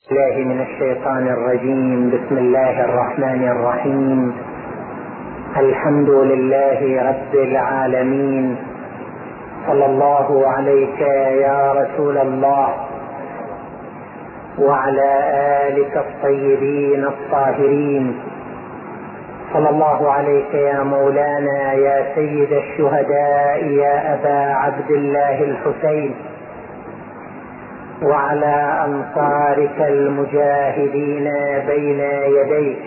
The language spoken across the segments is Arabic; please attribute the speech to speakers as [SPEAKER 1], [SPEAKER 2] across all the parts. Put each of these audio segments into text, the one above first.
[SPEAKER 1] الله من الشيطان الرجيم. بسم الله الرحمن الرحيم. الحمد لله رب العالمين. صلى الله عليك يا رسول الله وعلى آلك الطيبين الطاهرين. صلى الله عليك يا مولانا يا سيد الشهداء يا أبا عبد الله الحسين، وعلى أنصارك المجاهدين بين يديك.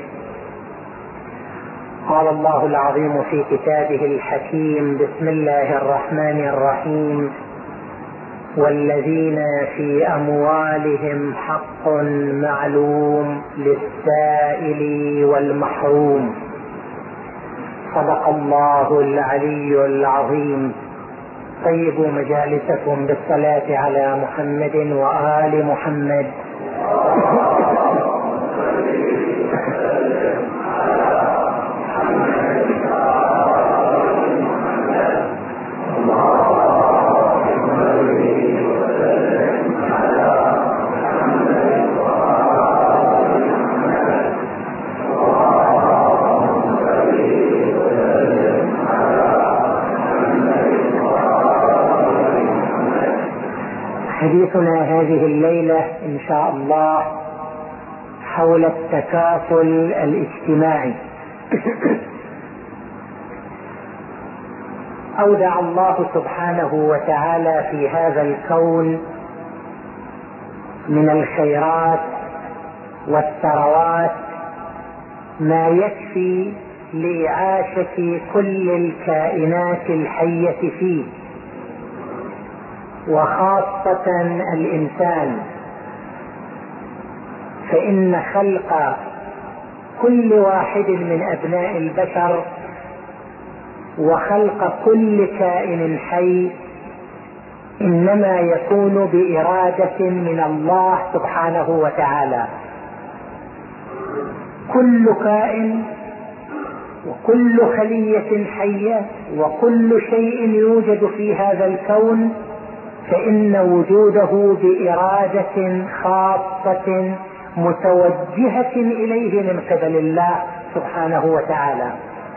[SPEAKER 1] قال الله العظيم في كتابه الحكيم: بسم الله الرحمن الرحيم: والذين في أموالهم حق معلوم للسائل والمحروم. صدق الله العلي العظيم. طيبوا مجالسكم بالصلاة على محمد وآل محمد. حديثنا هذه الليلة إن شاء الله حول التكافل الاجتماعي. أودع الله سبحانه وتعالى في هذا الكون من الخيرات والثروات ما يكفي لإعاشة كل الكائنات الحية فيه، وخاصة الإنسان، فإن خلق كل واحد من أبناء البشر وخلق كل كائن حي إنما يكون بإرادة من الله سبحانه وتعالى. كل كائن وكل خلية حية وكل شيء يوجد في هذا الكون فإن وجوده بإرادة خاصة متوجهة إليه من قبل الله سبحانه وتعالى.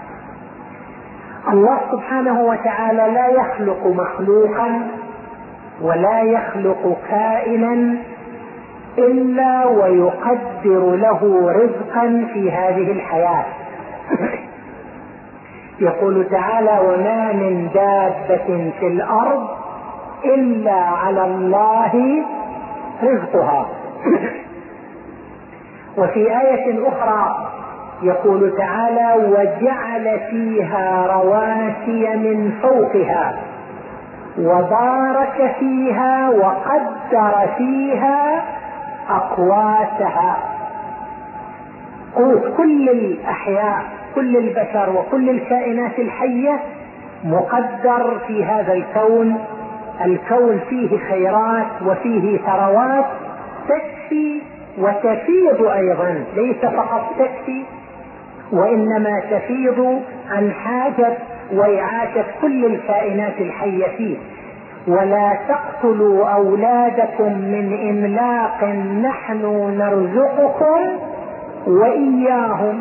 [SPEAKER 1] الله سبحانه وتعالى لا يخلق مخلوقا ولا يخلق كائنا إلا ويقدر له رزقا في هذه الحياة. يقول تعالى: وما من دابة في الأرض إلا على الله رزقها. وفي آية أخرى يقول تعالى: وجعل فيها رواسي من فوقها وبارك فيها وقدر فيها أقواتها. قوت كل الأحياء، كل البشر وكل الكائنات الحية مقدر في هذا الكون. الكون فيه خيرات وفيه ثروات تكفي وتفيض أيضا، ليس فقط تكفي وإنما تفيض عن حاجة وإعاشة كل الكائنات الحية فيه. ولا تقتلوا أولادكم من إملاق نحن نرزقكم وإياهم.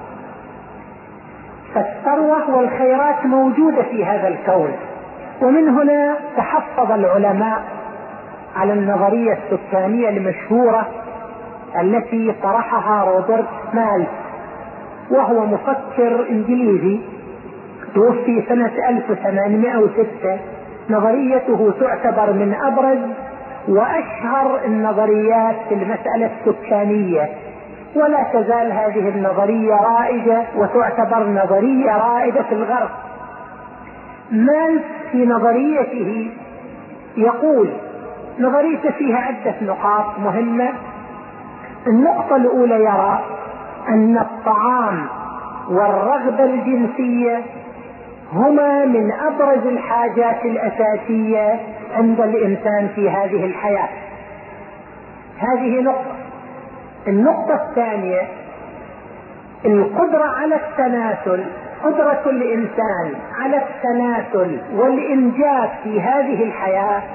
[SPEAKER 1] فالثروة والخيرات موجودة في هذا الكون. ومن هنا تحفظ العلماء على النظرية السكانية المشهورة التي طرحها روبرت مالث، وهو مفكر انجليزي توفي سنة 1806. نظريته تعتبر من أبرز وأشهر النظريات في المسألة السكانية، ولا تزال هذه النظرية رائجة وتعتبر نظرية رائدة في الغرب. مالث في نظريته يقول، نظريته فيها عدة نقاط مهمة. النقطة الأولى يرى أن الطعام والرغبة الجنسية هما من أبرز الحاجات الأساسية عند الإنسان في هذه الحياة. هذه نقطة. النقطة الثانية القدرة على التناسل، قدرة الإنسان على التناسل والإنجاب في هذه الحياة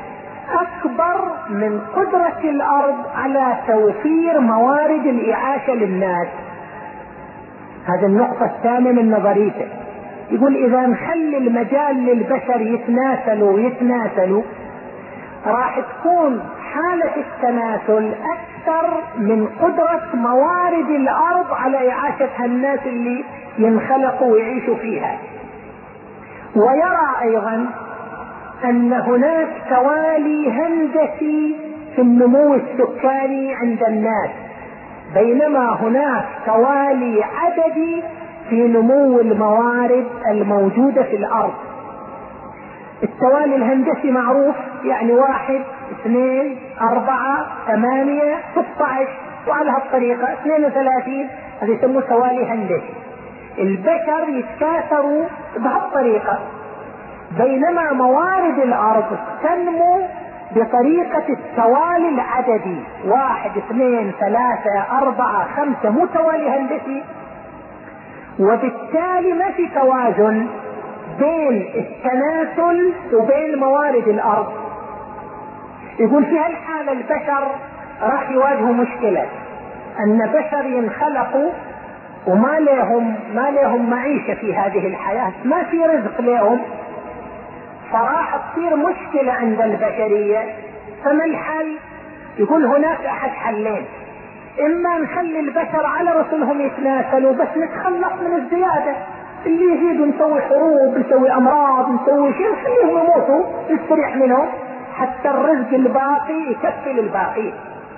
[SPEAKER 1] اكبر من قدرة الارض على توفير موارد الاعاشة للناس. هذه النقطة الثانية من نظريته. يقول اذا نخلي المجال للبشر يتناسلوا راح تكون حالة التناسل اكثر من قدرة موارد الارض على اعاشة الناس اللي ينخلقوا ويعيشوا فيها. ويرى ايضا ان هناك توالي هندسي في النمو السكاني عند الناس، بينما هناك توالي عددي في نمو الموارد الموجودة في الارض. التوالي الهندسي معروف، يعني 1 2 4 8 16 وعلى هالطريقة 32، هذا يسموه توالي هندسي. البشر يتكاثروا بهالطريقة، بينما موارد الارض تنمو بطريقة التوالي العددي 1 2 3 4 5، مو توالي هندسي. وبالتالي ما في توازن بين التناسل وبين موارد الارض. يقول في هالحالة البشر راح يواجهوا مشكلة، ان بشر ينخلقوا وما لهم معيشة في هذه الحياة، ما في رزق لهم، فراح تصير مشكلة عند البشرية. فما الحل؟ يقول هناك احد حلين: اما نخلي البشر على رسلهم يتناسلوا بس نتخلص من الزيادة، اللي يزيدوا نسوي حروب، نسوي امراض، نسوي شيء، نخليهم يموتوا نستريح منهم حتى الرزق الباقي يكفي للباقي.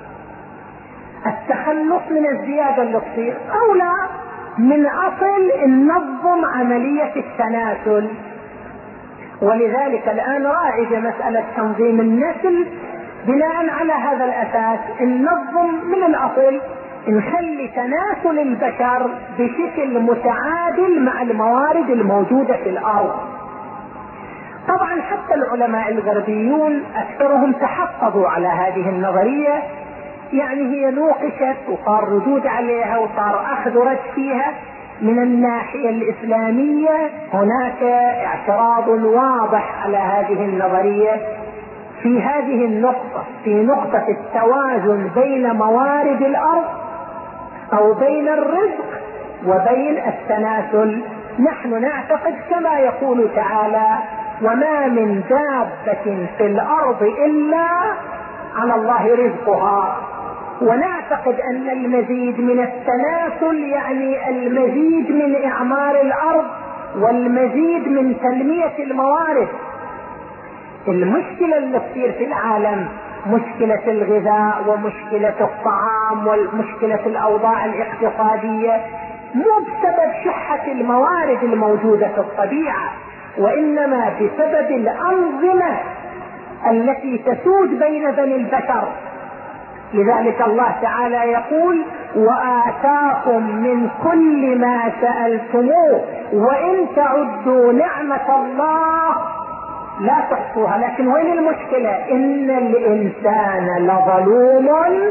[SPEAKER 1] التخلص من الزيادة اللي تصير، او لا، من اصل ننظم عملية التناسل. ولذلك الان رائجة مسألة تنظيم النسل بناء على هذا الاساس، ننظم من الاصل، نخلي تناسل البشر بشكل متعادل مع الموارد الموجودة في الارض. طبعا حتى العلماء الغربيون اكثرهم تحفظوا على هذه النظرية، يعني هي نوقشت وصار ردود عليها وصار اخذ ورد فيها. من الناحية الاسلامية هناك اعتراض واضح على هذه النظرية في هذه النقطة، في نقطة التوازن بين موارد الارض او بين الرزق وبين التناسل. نحن نعتقد كما يقول تعالى: وما من دابة في الارض الا على الله رزقها. ونعتقد ان المزيد من التناسل يعني المزيد من اعمار الارض والمزيد من تنمية الموارد. المشكلة اللي تصير في العالم مشكلة الغذاء ومشكلة الطعام ومشكلة الاوضاع الاقتصادية مو بسبب شحة الموارد الموجودة في الطبيعة، وانما بسبب الانظمة التي تسود بين بني البشر. لذلك الله تعالى يقول: وآتاكم من كل ما سألتموه وإن تعدوا نعمة الله لا تحصوها. لكن وين المشكلة؟ إن الإنسان لظلوم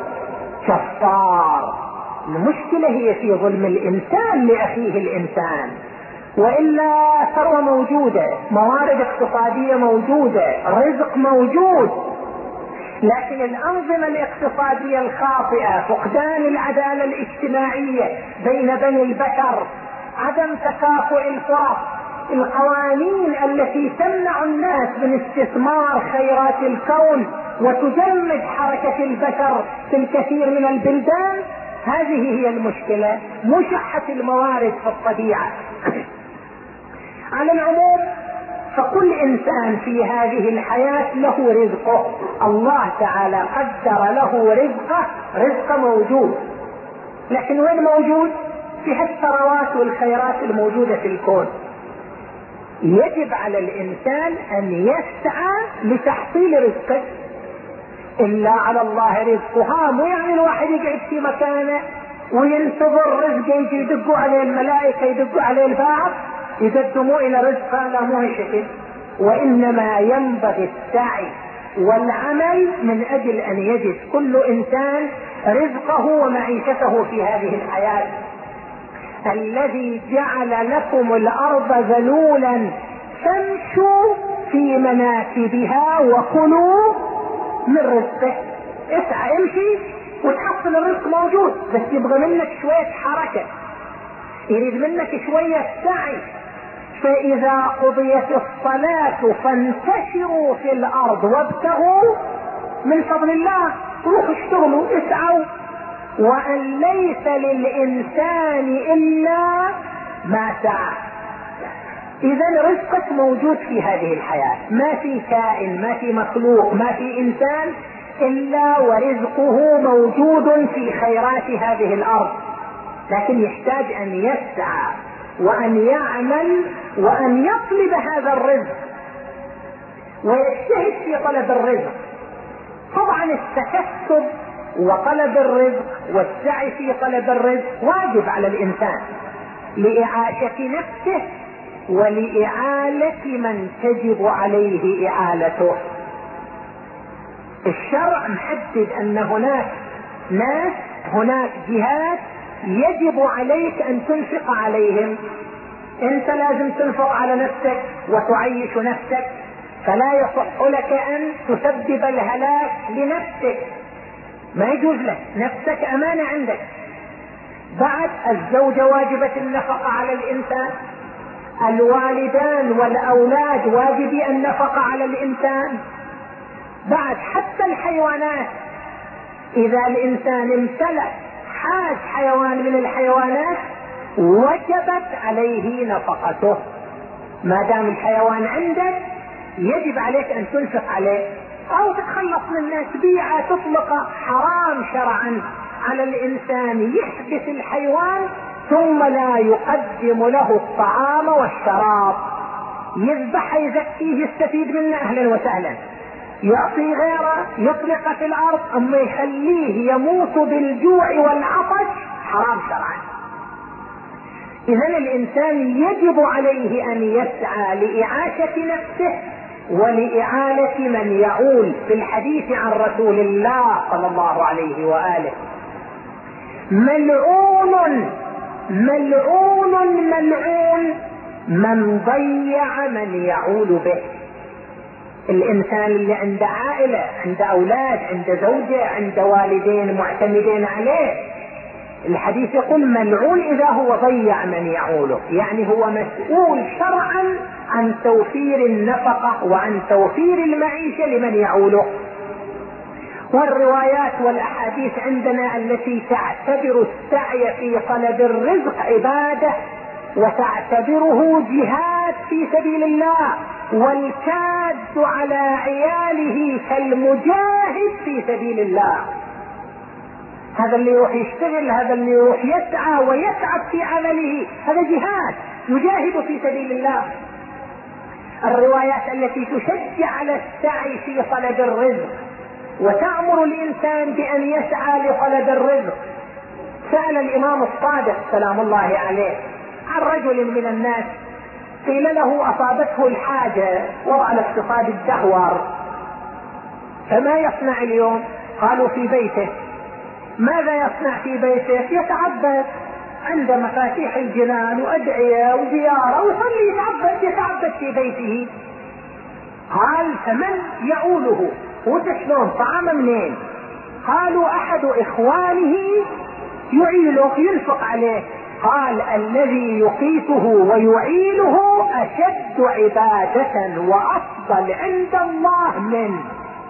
[SPEAKER 1] كفار. المشكلة هي في ظلم الإنسان لأخيه الإنسان، وإلا ثروة موجودة، موارد اقتصادية موجودة، رزق موجود، لكن الأنظمة الاقتصادية الخاطئة، فقدان العدالة الاجتماعية بين بني البشر، عدم تكافؤ الفرص، القوانين التي تمنع الناس من استثمار خيرات الكون وتجمد حركة البشر في الكثير من البلدان، هذه هي المشكلة، مشحة الموارد في الطبيعة. على العموم فكل انسان في هذه الحياة له رزقه، الله تعالى قدر له رزقه، رزق موجود، لكن وين موجود؟ في الثروات والخيرات الموجودة في الكون. يجب على الانسان ان يسعى لتحصيل رزقه. الا على الله رزقها، مو يعني الواحد يقعد في مكانه وينتظر رزقه يجي يدقوا عليه الملائكة، يدقوا عليه البعض يقدموا الى رزقه، لا مو هالشكل. وانما ينبغي السعي والعمل من اجل ان يجد كل انسان رزقه ومعيشته في هذه الحياة. الذي جعل لكم الارض ذلولا فامشوا في مناكبها وكلوا من رزقه. اسعى امشي وتحصل الرزق موجود، بس يبغى منك شوية حركة، يريد منك شوية سعي. فإذا قضيت الصلاة فانتشروا في الأرض وابتغوا من فضل الله. روحوا اشتغلوا اسعوا. وأن ليس للإنسان إلا ما سعى. إذا رزقك موجود في هذه الحياة، ما في كائن، ما في مخلوق، ما في إنسان إلا ورزقه موجود في خيرات هذه الأرض، لكن يحتاج أن يسعى وأن يعمل وأن يطلب هذا الرزق ويجتهد في طلب الرزق. طبعا التكسب وطلب الرزق والسعي في طلب الرزق واجب على الإنسان لإعاشة نفسه ولإعالة من تجب عليه إعالته. الشرع محدد أن هناك جهات يجب عليك أن تنفق عليهم. أنت لازم تنفق على نفسك وتعيش نفسك، فلا يصح لك أن تسبب الهلاك لنفسك، ما يجوز لك، نفسك أمانة عندك. بعد الزوجة واجبة النفقة على الإنسان، الوالدان والأولاد واجب النفقة على الإنسان. بعد حتى الحيوانات، إذا الإنسان امتلك حاج حيوان من الحيوانات وجبت عليه نفقته. ما دام الحيوان عندك يجب عليك أن تنفق عليه أو تتخلص منه، تبيعه تطلقه. حرام شرعا على الإنسان يحبس الحيوان ثم لا يقدم له الطعام والشراب. يذبح يزكيه يستفيد منه أهلا وسهلا، يعطي غيره يطلق في الأرض، أما يخليه يموت بالجوع والعطش حرام شرعا. إذن الإنسان يجب عليه أن يسعى لإعاشة نفسه ولإعالة من يعول. في الحديث عن رسول الله صلى الله عليه وآله: ملعون ملعون ملعون من ضيع من يعول به. الإنسان اللي عنده عائلة، عنده أولاد، عنده زوجة، عنده والدين معتمدين عليه، الحديث يقول ملعون إذا هو ضيع من يعوله، يعني هو مسؤول شرعا عن توفير النفقة وعن توفير المعيشة لمن يعوله. والروايات والأحاديث عندنا التي تعتبر السعي في طلب الرزق عبادة وتعتبره جهاد في سبيل الله، والكاد على عياله كالمجاهد في سبيل الله. هذا اللي يروح يشتغل، هذا اللي يروح يسعى ويتعب في عمله، هذا جهاد، يجاهد في سبيل الله. الروايات التي تشجع على السعي في طلب الرزق وتأمر الإنسان بأن يسعى لطلب الرزق. سأل الإمام الصادق سلام الله عليه عن رجل من الناس، قيل له أصابته الحاجة وضع الاقتصاد الدهور، فما يصنع اليوم؟ قالوا في بيته. ماذا يصنع في بيته؟ يتعبد، عنده مفاتيح الجنان وأدعية وزيارة ويصلي يتعبد في بيته. قال فمن يعوله؟ وتشلون طعام منين؟ قالوا أحد إخوانه يعيله ينفق عليه. قال الذي يقيته ويعيله أشد عبادة وأفضل عند الله منه.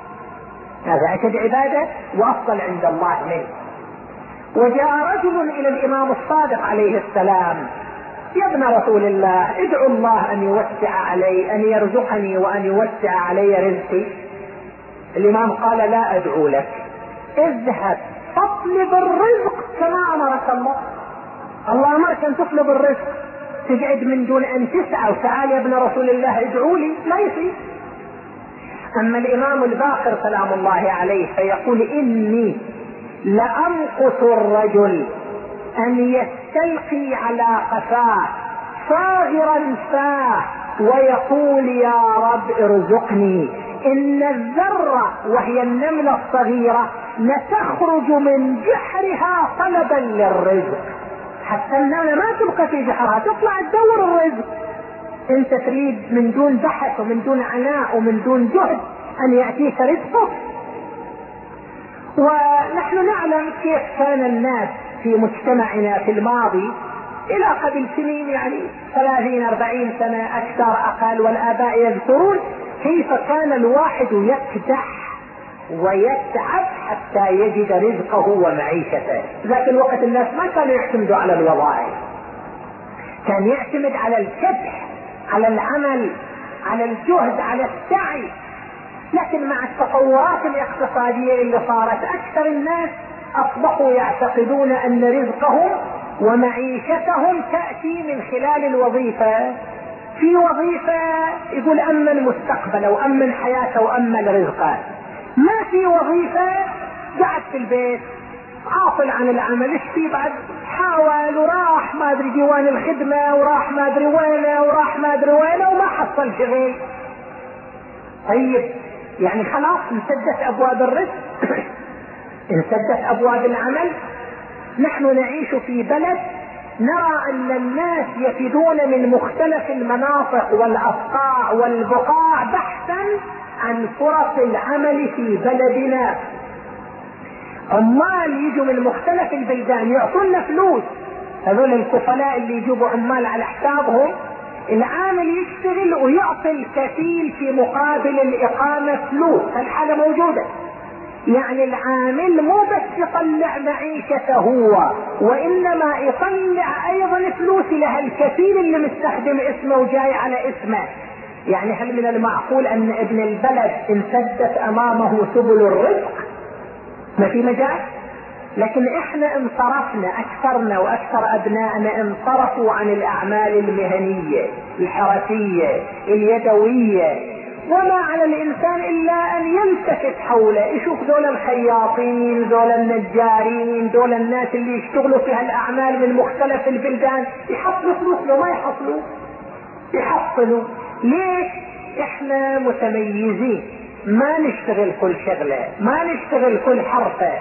[SPEAKER 1] هذا أشد عبادة وأفضل عند الله منه. وجاء رجل إلى الإمام الصادق عليه السلام: يا ابن رسول الله ادعو الله أن يوسع علي، أن يرزقني وأن يوسع علي رزقي. الإمام قال: لا أدعو لك، اذهب فاطلب الرزق كما أمرك الله. الله أمرك أن تطلب الرزق، تقعد من دون أن تسعى وتعال يا ابن رسول الله ادعوا لي، لا يصير. أما الإمام الباقر سلام الله عليه فيقول: إني لأمقت الرجل أن يستلقي على قفاه صاغرا فاه ويقول يا رب ارزقني. إن الذرة وهي النملة الصغيرة لتخرج من جحرها طلبا للرزق، حتى النملة ما تبقى في جحرها، تطلع تدور الرزق. انت تريد من دون بحث ومن دون عناء ومن دون جهد ان يأتيك رزقك؟ ونحن نعلم كيف كان الناس في مجتمعنا في الماضي الى قبل سنين، يعني 30-40 سنة اكثر اقل، والاباء يذكرون كيف كان الواحد يكدح ويتعب حتى يجد رزقه ومعيشته. ذاك الوقت الناس ما كانوا يعتمدوا على الوظائف، كان يعتمد على الكدح، على العمل، على الجهد، على السعي. لكن مع التطورات الاقتصادية اللي صارت، اكثر الناس اصبحوا يعتقدون ان رزقهم ومعيشتهم تأتي من خلال الوظيفة. في وظيفة يقول امن مستقبله وامن حياته وامن رزقه، ما في وظيفة قاعد في البيت عاطل عن العمل. ايش في بعد؟ حاول وراح ما ادري ديوان الخدمة وراح ما ادري وينه وراح ما ادري وينه وما حصل شغل. طيب يعني خلاص انسدت ابواب الرزق انسدت ابواب العمل. نحن نعيش في بلد نرى ان الناس يفدون من مختلف المناطق والافقاع والبقاع بحثا عن فرص العمل في بلدنا. عمال يجوا من مختلف البلدان يعطونا فلوس، هذول الكفلاء اللي يجيبوا عمال على حسابهم، العامل يشتغل ويعطي الكفيل في مقابل الإقامة فلوس. هالحالة موجودة، يعني العامل مو بس يطلع معيشته هو، وإنما يطلع أيضا فلوس لها الكفيل اللي مستخدم اسمه وجاي على اسمه. يعني هل من المعقول أن ابن البلد انسدت أمامه سبل الرزق؟ ما في مجال. لكن احنا انصرفنا، اكثرنا واكثر ابنائنا انصرفوا عن الاعمال المهنية الحرفية اليدوية، وما على الانسان الا ان يلتفت حوله يشوف دول الخياطين، دول النجارين، دول الناس اللي يشتغلوا في هالاعمال من مختلف البلدان، يحصلوا فلوس لو ما يحصلوا يحصلوا. ليش؟ احنا متميزين، ما نشتغل كل شغلة، ما نشتغل كل حرفة.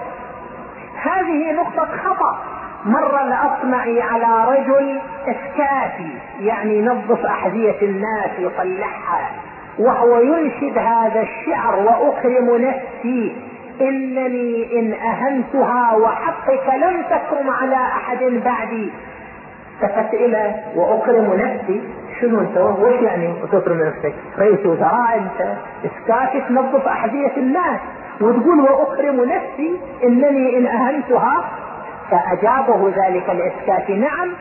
[SPEAKER 1] هذه نقطة خطأ. مر الأصمعي على رجل اسكافي، يعني ينظف أحذية الناس يطلعها، وهو ينشد هذا الشعر: وأكرم نفسي إنني إن أهنتها وحقك لم تكرم على أحد بعدي. التفت إلى وأكرم نفسي، شنو انت؟ وش يعني تكرم نفسك؟ رئيس وزراء انت، اسكافي تنظف أحذية الناس وتقول وأكرم نفسي إنني إن أهنتها؟ فأجابه ذلك الإسكافي: نعم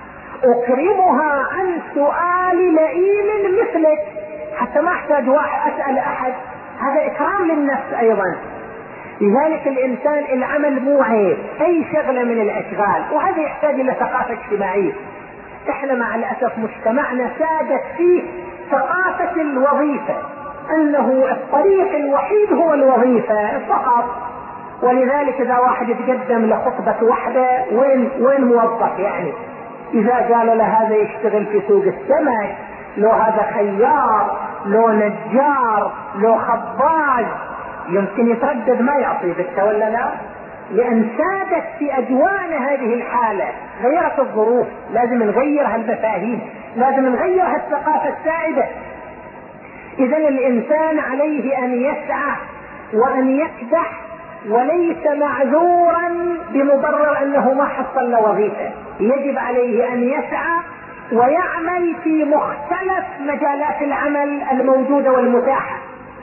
[SPEAKER 1] أكرمها عن سؤال لئيم مثلك، حتى ما أحتاج واحد أسأل أحد، هذا إكرام للنفس أيضا. لذلك الإنسان العمل مو عيب، أي شغلة من الأشغال، وهذا يحتاج إلى ثقافة اجتماعية. إحنا مع الأسف مجتمعنا سادت فيه ثقافة الوظيفة، انه الطريق الوحيد هو الوظيفة فقط. ولذلك اذا واحد يتقدم لخطبة وحدة، وين موظف؟ يعني اذا قال له هذا يشتغل في سوق السمك، لو هذا خيار، لو نجار، لو خباز، يمكن يتردد ما يعطي بك ولا لا؟ لان سادت في اجوانا هذه الحالة. غيرت الظروف، لازم نغير هالمفاهيم، لازم نغير هالثقافة السائدة. اذا الانسان عليه ان يسعى وان يكدح، وليس معذورا بمبرر انه ما حصل له وظيفة. يجب عليه ان يسعى ويعمل في مختلف مجالات العمل الموجودة والمتاحة.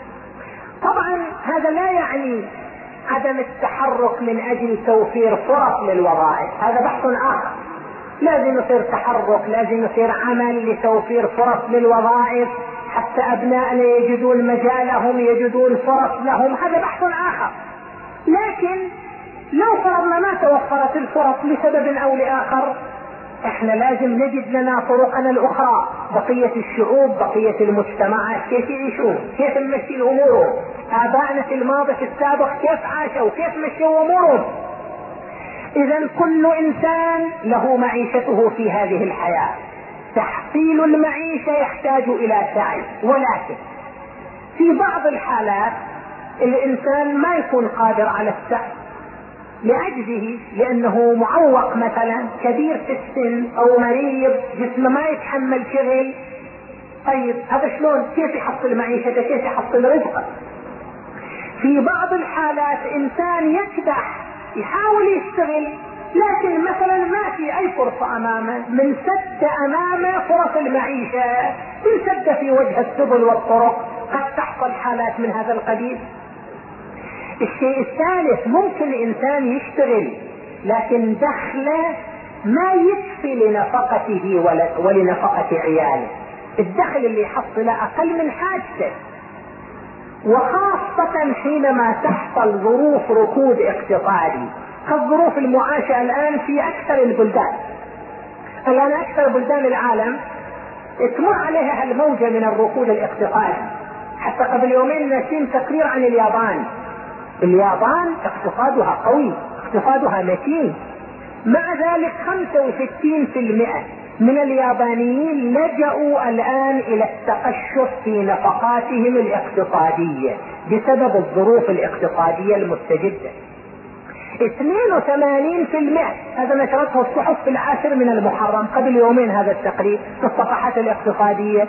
[SPEAKER 1] طبعا هذا لا يعني عدم التحرك من اجل توفير فرص للوظائف، هذا بحث اخر. لازم يصير تحرك، لازم يصير عمل لتوفير فرص للوظائف حتى ابنائنا يجدون مجالهم، يجدون فرص لهم، هذا بحث اخر. لكن لو فرضنا ما توفرت الفرص لسبب او لاخر، احنا لازم نجد لنا طرقنا الاخرى. بقية الشعوب، بقية المجتمعات كيف يعيشون، كيف نمشي الامور، ابائنا في الماضي في السابق كيف عاشوا، كيف مشوا امورهم. اذا كل انسان له معيشته في هذه الحياة. تحصيل المعيشة يحتاج الى سعي، ولكن في بعض الحالات الانسان ما يكون قادر على السعي لعجزه، لانه معوق مثلا، كبير في السن او مريض جسمه ما يتحمل شغل. طيب هذا شلون؟ كيف يحصل معيشته؟ كيف يحصل رزقه؟ في بعض الحالات انسان يكدح يحاول يشتغل، لكن مثلا ما في اي فرصة امامه، من سد امامه فرص المعيشة، من سد في وجه السبل والطرق، قد تحصل حالات من هذا القبيل. الشيء الثالث، ممكن انسان يشتغل لكن دخله ما يكفي لنفقته ولنفقة عياله، الدخل اللي يحصله اقل من حاجته، وخاصة حينما تحصل ظروف ركود اقتصادي كالظروف المعاشة الان في اكثر البلدان. الان اكثر بلدان العالم تمر عليها الموجة من الركود الاقتصادي. حتى قبل يومين نشين تقرير عن اليابان. اليابان اقتصادها قوي، اقتصادها متين، مع ذلك 65% من اليابانيين لجأوا الآن إلى التقشف في نفقاتهم الاقتصادية بسبب الظروف الاقتصادية المستجدة. 82%، هذا نشرته الصحف في 10 من المحرم قبل يومين، هذا التقرير في الصفحات الاقتصادية.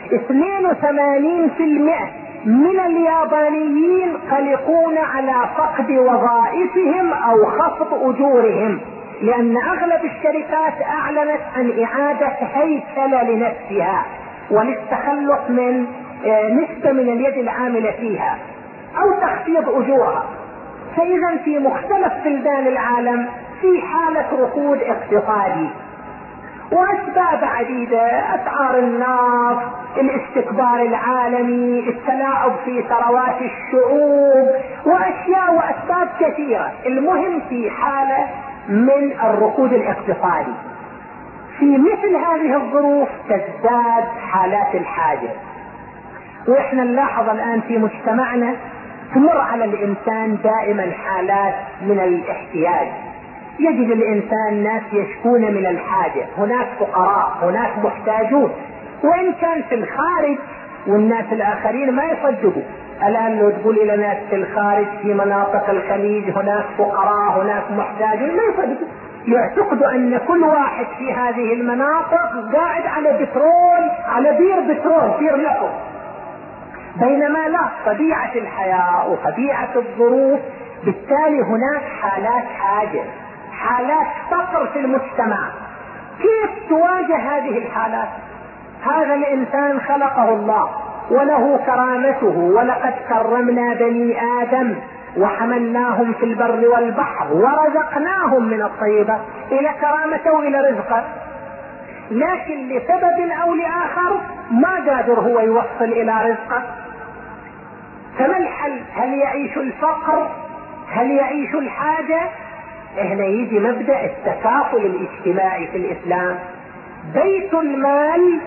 [SPEAKER 1] 82% من اليابانيين قلقون على فقد وظائفهم او خفض اجورهم، لان اغلب الشركات اعلنت عن اعادة هيكلة لنفسها وللتخلص من نسبة من اليد العاملة فيها او تخفيض اجورها. فاذا في مختلف بلدان العالم في حالة ركود اقتصادي، واسباب عديدة، اسعار النفط، الاستكبار العالمي، التلاعب في ثروات الشعوب، واشياء واسباب كثيرة. المهم في حالة من الركود الاقتصادي، في مثل هذه الظروف تزداد حالات الحاجة. واحنا نلاحظ الان في مجتمعنا تمر على الانسان دائما حالات من الاحتياج. يجد الانسان ناس يشكون من الحاجة، هناك فقراء، هناك محتاجون، وان كان في الخارج والناس الاخرين ما يصدقوا. الان لو تقول الى ناس في الخارج في مناطق الخليج هناك فقراء هناك محتاجون، ما يصدقوا، يعتقدوا ان كل واحد في هذه المناطق قاعد على بترول، على بير بترول، بير لكم. بينما لا، طبيعة الحياة وطبيعة الظروف، بالتالي هناك حالات حاجة، حالات فقر في المجتمع. كيف تواجه هذه الحالات؟ هذا الانسان خلقه الله وله كرامته، ولقد كرمنا بني ادم وحملناهم في البر والبحر ورزقناهم من الطيبات، الى كرامته والى رزقه، لكن لسبب او لاخر ما قادر هو يوصل الى رزقه. فما الحل؟ هل يعيش الفقر؟ هل يعيش الحاجة؟ هنا يجي مبدأ التكافل الاجتماعي في الاسلام. بيت المال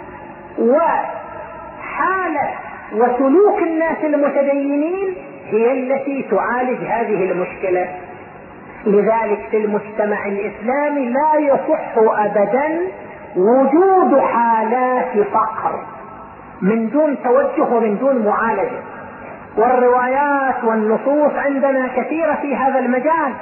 [SPEAKER 1] وحالة وسلوك الناس المتدينين هي التي تعالج هذه المشكلة. لذلك في المجتمع الاسلامي لا يصح ابدا وجود حالات فقر من دون توجه ومن دون معالجة. والروايات والنصوص عندنا كثيرة في هذا المجال.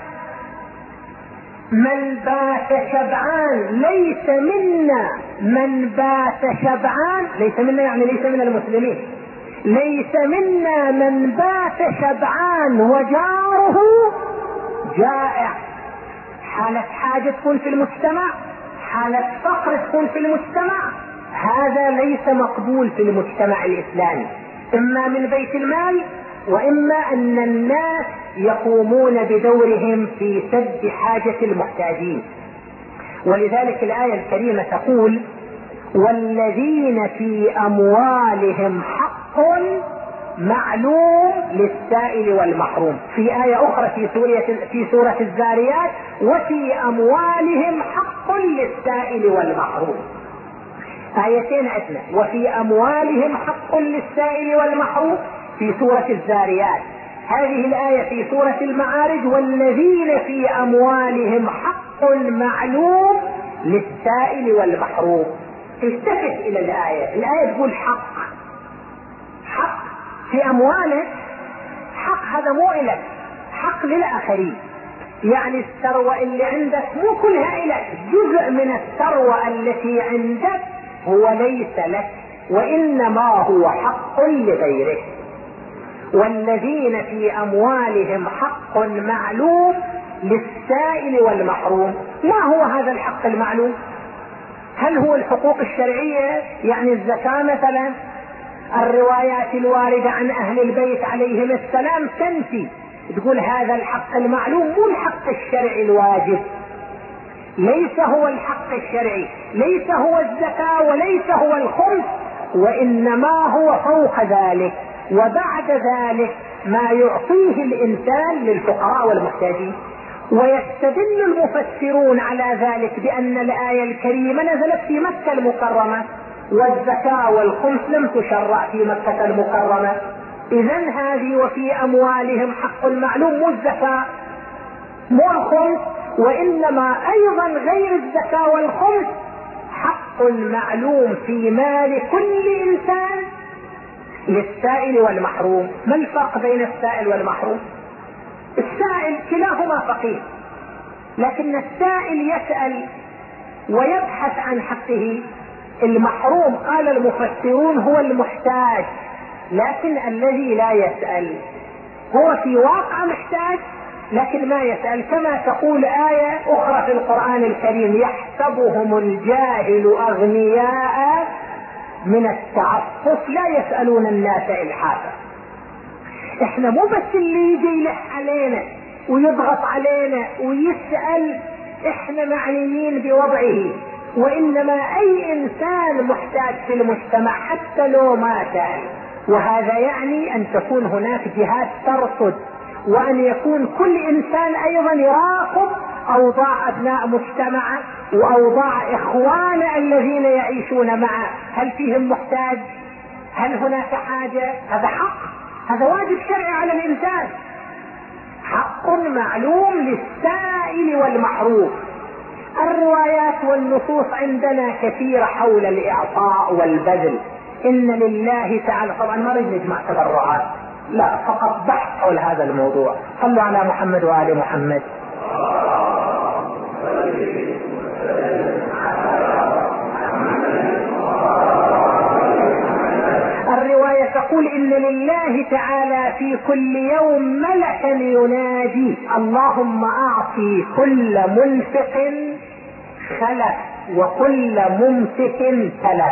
[SPEAKER 1] من بات شبعان ليس منا، من بات شبعان ليس منا، يعني ليس من المسلمين. ليس منا من بات شبعان وجاره جائع. حالة حاجة تكون في المجتمع، حالة فقر تكون في المجتمع، هذا ليس مقبول في المجتمع الإسلامي، إما من بيت المال وإما أن الناس يقومون بدورهم في سد حاجة المحتاجين. ولذلك الآية الكريمة تقول: والذين في أموالهم حق معلوم للسائل والمحروم. في آية أخرى في سورة الذاريات: وفي أموالهم حق للسائل والمحروم. آيتين عندنا: وفي أموالهم حق للسائل والمحروم في سورة الذاريات. هذه الآية في سورة المعارج: والذين في أموالهم حق معلوم للسائل والمحروم. التفت إلى الآية تقول حق في أموالك. حق هذا مو إلك، حق للآخرين. يعني الثروة اللي عندك مو كلها إلك، جزء من الثروة التي عندك هو ليس لك، وإنما هو حق لغيره. والذين في أموالهم حق معلوم للسائل والمحروم. ما هو هذا الحق المعلوم؟ هل هو الحقوق الشرعية؟ يعني الزكاة مثلا؟ الروايات الواردة عن أهل البيت عليهم السلام تنفي، تقول هذا الحق المعلوم، مو الحق الشرعي الواجب، ليس هو الحق الشرعي، ليس هو الزكاة وليس هو الخمس، وإنما هو فوق ذلك وبعد ذلك ما يعطيه الإنسان للفقراء والمحتاجين. ويستدل المفسرون على ذلك بأن الآية الكريمة نزلت في مكة المكرمة، والزكاة والخمس لم تشرع في مكة المكرمة. إذن هذه وفي أموالهم حق معلوم، مو الزكاة مو الخمس، وإنما أيضا غير الزكاة والخمس حق معلوم في مال كل إنسان للسائل والمحروم. ما الفرق بين السائل والمحروم؟ السائل كلاهما فقير، لكن السائل يسأل ويبحث عن حقه. المحروم قال المفسرون هو المحتاج، لكن الذي لا يسأل هو في واقع محتاج لكن ما يسأل. كما تقول آية أخرى في القرآن الكريم: يحسبهم الجاهل أغنياء من التعفف لا يسألون الناس إلحافا. احنا مو بس اللي يجي يلح علينا ويضغط علينا ويسأل احنا معنيين بوضعه، وإنما أي إنسان محتاج في المجتمع حتى لو ما سأل. وهذا يعني أن تكون هناك جهات ترصد، وأن يكون كل إنسان أيضا يراقب أوضاع أبناء مجتمعه وأوضاع إخوانه الذين يعيشون معه، هل فيهم محتاج؟ هل هناك حاجة؟ هذا حق، هذا واجب شرعي على الإنسان، حق معلوم للسائل والمحروم. الروايات والنصوص عندنا كثيرة حول الإعطاء والبذل. إن لله تعالى، طبعا ما نريد نجمع تبرعات، لا، فقط بحث حول هذا الموضوع. صلوا على محمد وآل محمد. الرواية تقول إن لله تعالى في كل يوم ملكا ينادي: اللهم أعطي كل منفق خلف وكل ممسك تلف.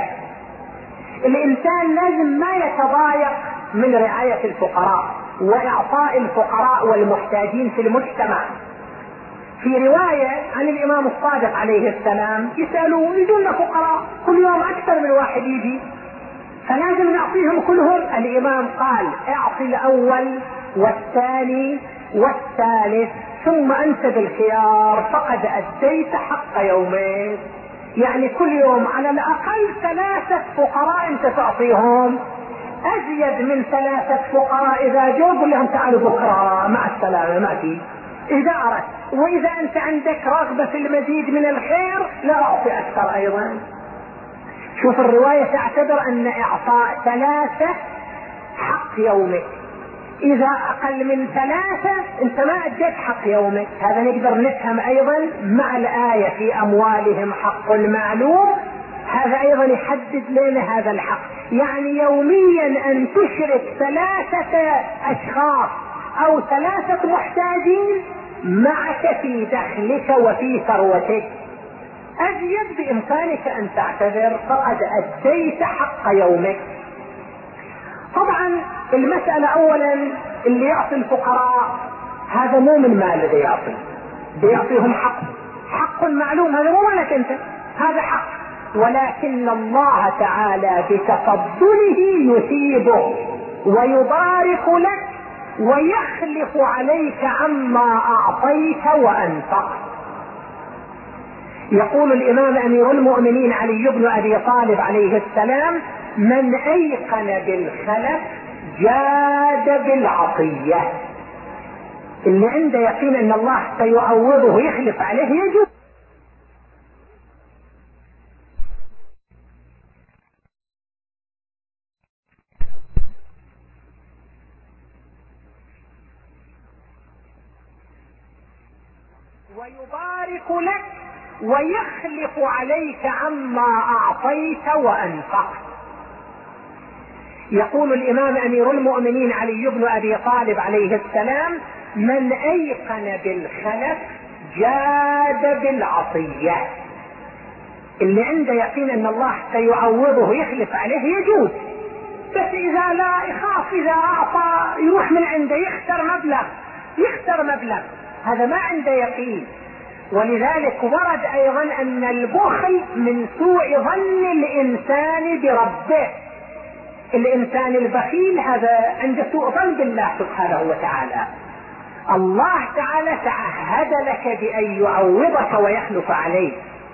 [SPEAKER 1] الإنسان لازم ما يتضايق من رعاية الفقراء وإعطاء الفقراء والمحتاجين في المجتمع. في رواية عن الإمام الصادق عليه السلام يسألوا: يجونا فقراء كل يوم أكثر من واحد يجي، فلازم نعطيهم كلهم؟ الإمام قال: اعطي الأول والثاني والثالث ثم أنت بالخيار، فقد أديت حق يومين. يعني كل يوم على الأقل 3 فقراء أنت تعطيهم، أزيد من 3 فقراء إذا جو قل لهم تعالوا بكرة مع السلامة ما في، إذا أردت. وإذا أنت عندك رغبة في المزيد من الخير لا أعطي أكثر أيضا. شوف الرواية تعتبر أن إعطاء 3 حق يومك، إذا أقل من 3 أنت ما أديت حق يومك. هذا نقدر نفهم أيضا مع الآية في أموالهم حق معلوم، هذا أيضا يحدد لنا هذا الحق. يعني يوميا أن تشرك 3 أشخاص أو 3 محتاجين معك في دخلك وفي ثروتك، أزيد بإمكانك أن تعتذر، فقد أديت حق يومك. طبعا المسألة أولا اللي يعطي الفقراء هذا مو من مال الذي بيعطيهم حق معلوم، هذا مو مالك أنت، هذا حق، ولكن الله تعالى بتفضله يثيبه ويبارك لك ويخلف عليك عما أعطيت وأنفقت. يقول الإمام أمير المؤمنين علي بن أبي طالب عليه السلام: من أيقن بالخلف جاد بالعطية. اللي عنده يقين أن الله سيعوضه ويخلف عليه يجوز. ويبارك لك ويخلف عليك عما أعطيت وأنفقت. يقول الإمام أمير المؤمنين علي بن أبي طالب عليه السلام: من أيقن بالخلف جاد بالعطية. اللي عنده يقين أن الله سيعوضه يخلف عليه يجود، بس إذا لا يخاف إذا أعطى يروح من عنده يخسر مبلغ، هذا ما عنده يقين. ولذلك ورد أيضا أن البخل من سوء ظن الإنسان بربه. الإنسان البخيل هذا عنده سوء ظن بالله سبحانه وتعالى. الله تعالى تعهد لك بأن يعوضك ويخلف عليك،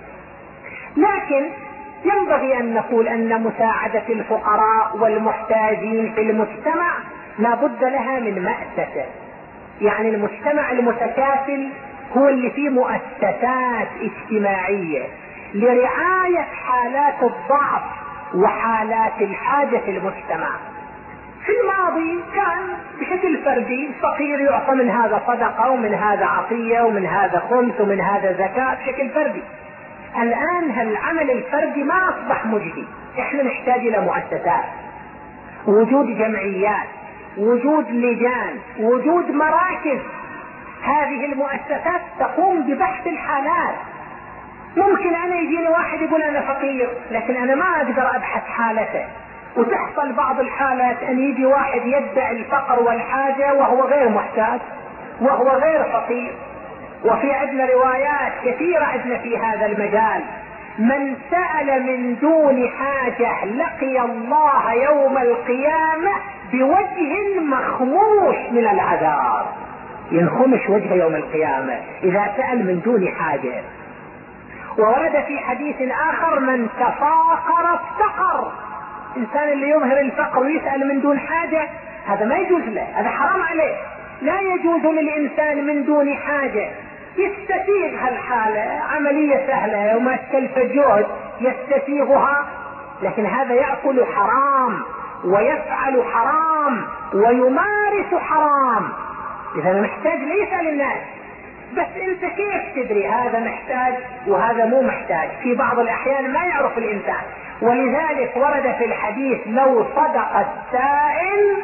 [SPEAKER 1] لكن ينبغي أن نقول أن مساعدة الفقراء والمحتاجين في المجتمع لا بد لها من مؤسسة. يعني المجتمع المتكافل هو اللي فيه مؤسسات اجتماعية لرعاية حالات الضعف وحالات الحاجة في المجتمع. في الماضي كان بشكل فردي، فقير يعطى من هذا صدقة ومن هذا عطية ومن هذا خمس ومن هذا زكاة بشكل فردي. الآن هالعمل الفردي ما أصبح مجدي، احنا نحتاج إلى مؤسسات، وجود جمعيات، وجود لجان، وجود مراكز. هذه المؤسسات تقوم ببحث الحالات. ممكن أنا يجيني واحد يقول أنا فقير لكن أنا ما أقدر أبحث حالته، وتحصل بعض الحالات أن يجي واحد يدعي الفقر والحاجة وهو غير محتاج وهو غير فقير. وفي عندنا روايات كثيرة عندنا في هذا المجال: من سأل من دون حاجة لقي الله يوم القيامة بوجه مخموش من العذاب. ينخمش وجهه يوم القيامة إذا سأل من دون حاجة. وورد في حديث آخر: من تفاقر افتقر. الإنسان اللي يظهر الفقر ويسأل من دون حاجة هذا ما يجوز له، هذا حرام عليه. لا يجوز للإنسان من دون حاجة يستسيغ هالحالة، عملية سهلة وما تكلف جهد يستسيغها، لكن هذا يأكل حرام ويفعل حرام ويمارس حرام. إذا محتاج ليسأل الناس، بس انت كيف تدري هذا محتاج وهذا مو محتاج؟ في بعض الأحيان ما يعرف الإنسان. ولذلك ورد في الحديث: لو صدق السائل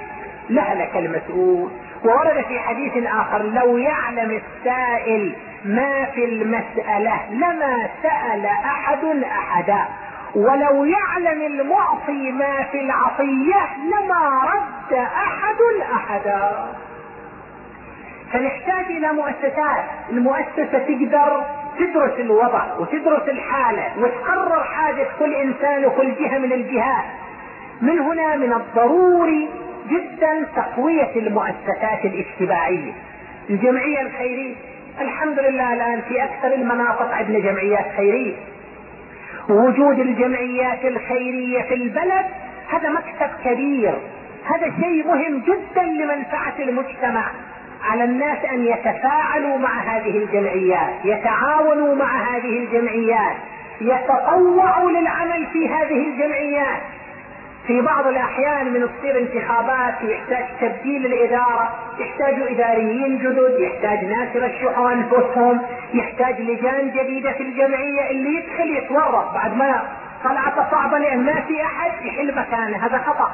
[SPEAKER 1] لهلك المسؤول. وورد في حديث آخر: لو يعلم السائل ما في المسألة لما سأل أحد أحدا، ولو يعلم المعطي ما في العطية لما رد أحد أحدا. فنحتاج إلى مؤسسات. المؤسسة تقدر تدرس الوضع وتدرس الحالة وتقرر حاجة كل إنسان وكل جهة من الجهات. من هنا من الضروري جدا تقوية المؤسسات الاجتماعية. الجمعية الخيرية الحمد لله الآن في أكثر المناطق عندنا جمعيات خيرية. وجود الجمعيات الخيرية في البلد هذا مكسب كبير، هذا شيء مهم جدا لمنفعة المجتمع. على الناس أن يتفاعلوا مع هذه الجمعيات، يتعاونوا مع هذه الجمعيات، يتطوعوا للعمل في هذه الجمعيات. في بعض الأحيان من تصير انتخابات يحتاج تبديل الإدارة، يحتاج إداريين جدد، يحتاج ناس يرشحوا أنفسهم، يحتاج لجان جديدة في الجمعية. اللي يدخل يتورط بعد ما طلعت صعبة لأن ما في أحد يحل مكانه، هذا خطأ.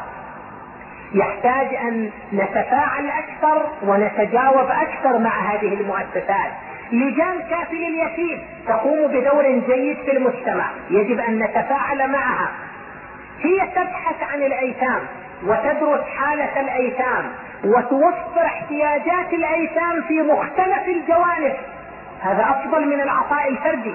[SPEAKER 1] يحتاج أن نتفاعل أكثر ونتجاوب أكثر مع هذه المؤسسات. لجان كافل اليتيم تقوم بدور جيد في المجتمع، يجب أن نتفاعل معها. هي تبحث عن الأيتام وتدرس حالة الأيتام وتوفر احتياجات الأيتام في مختلف الجوانب، هذا أفضل من العطاء الفردي.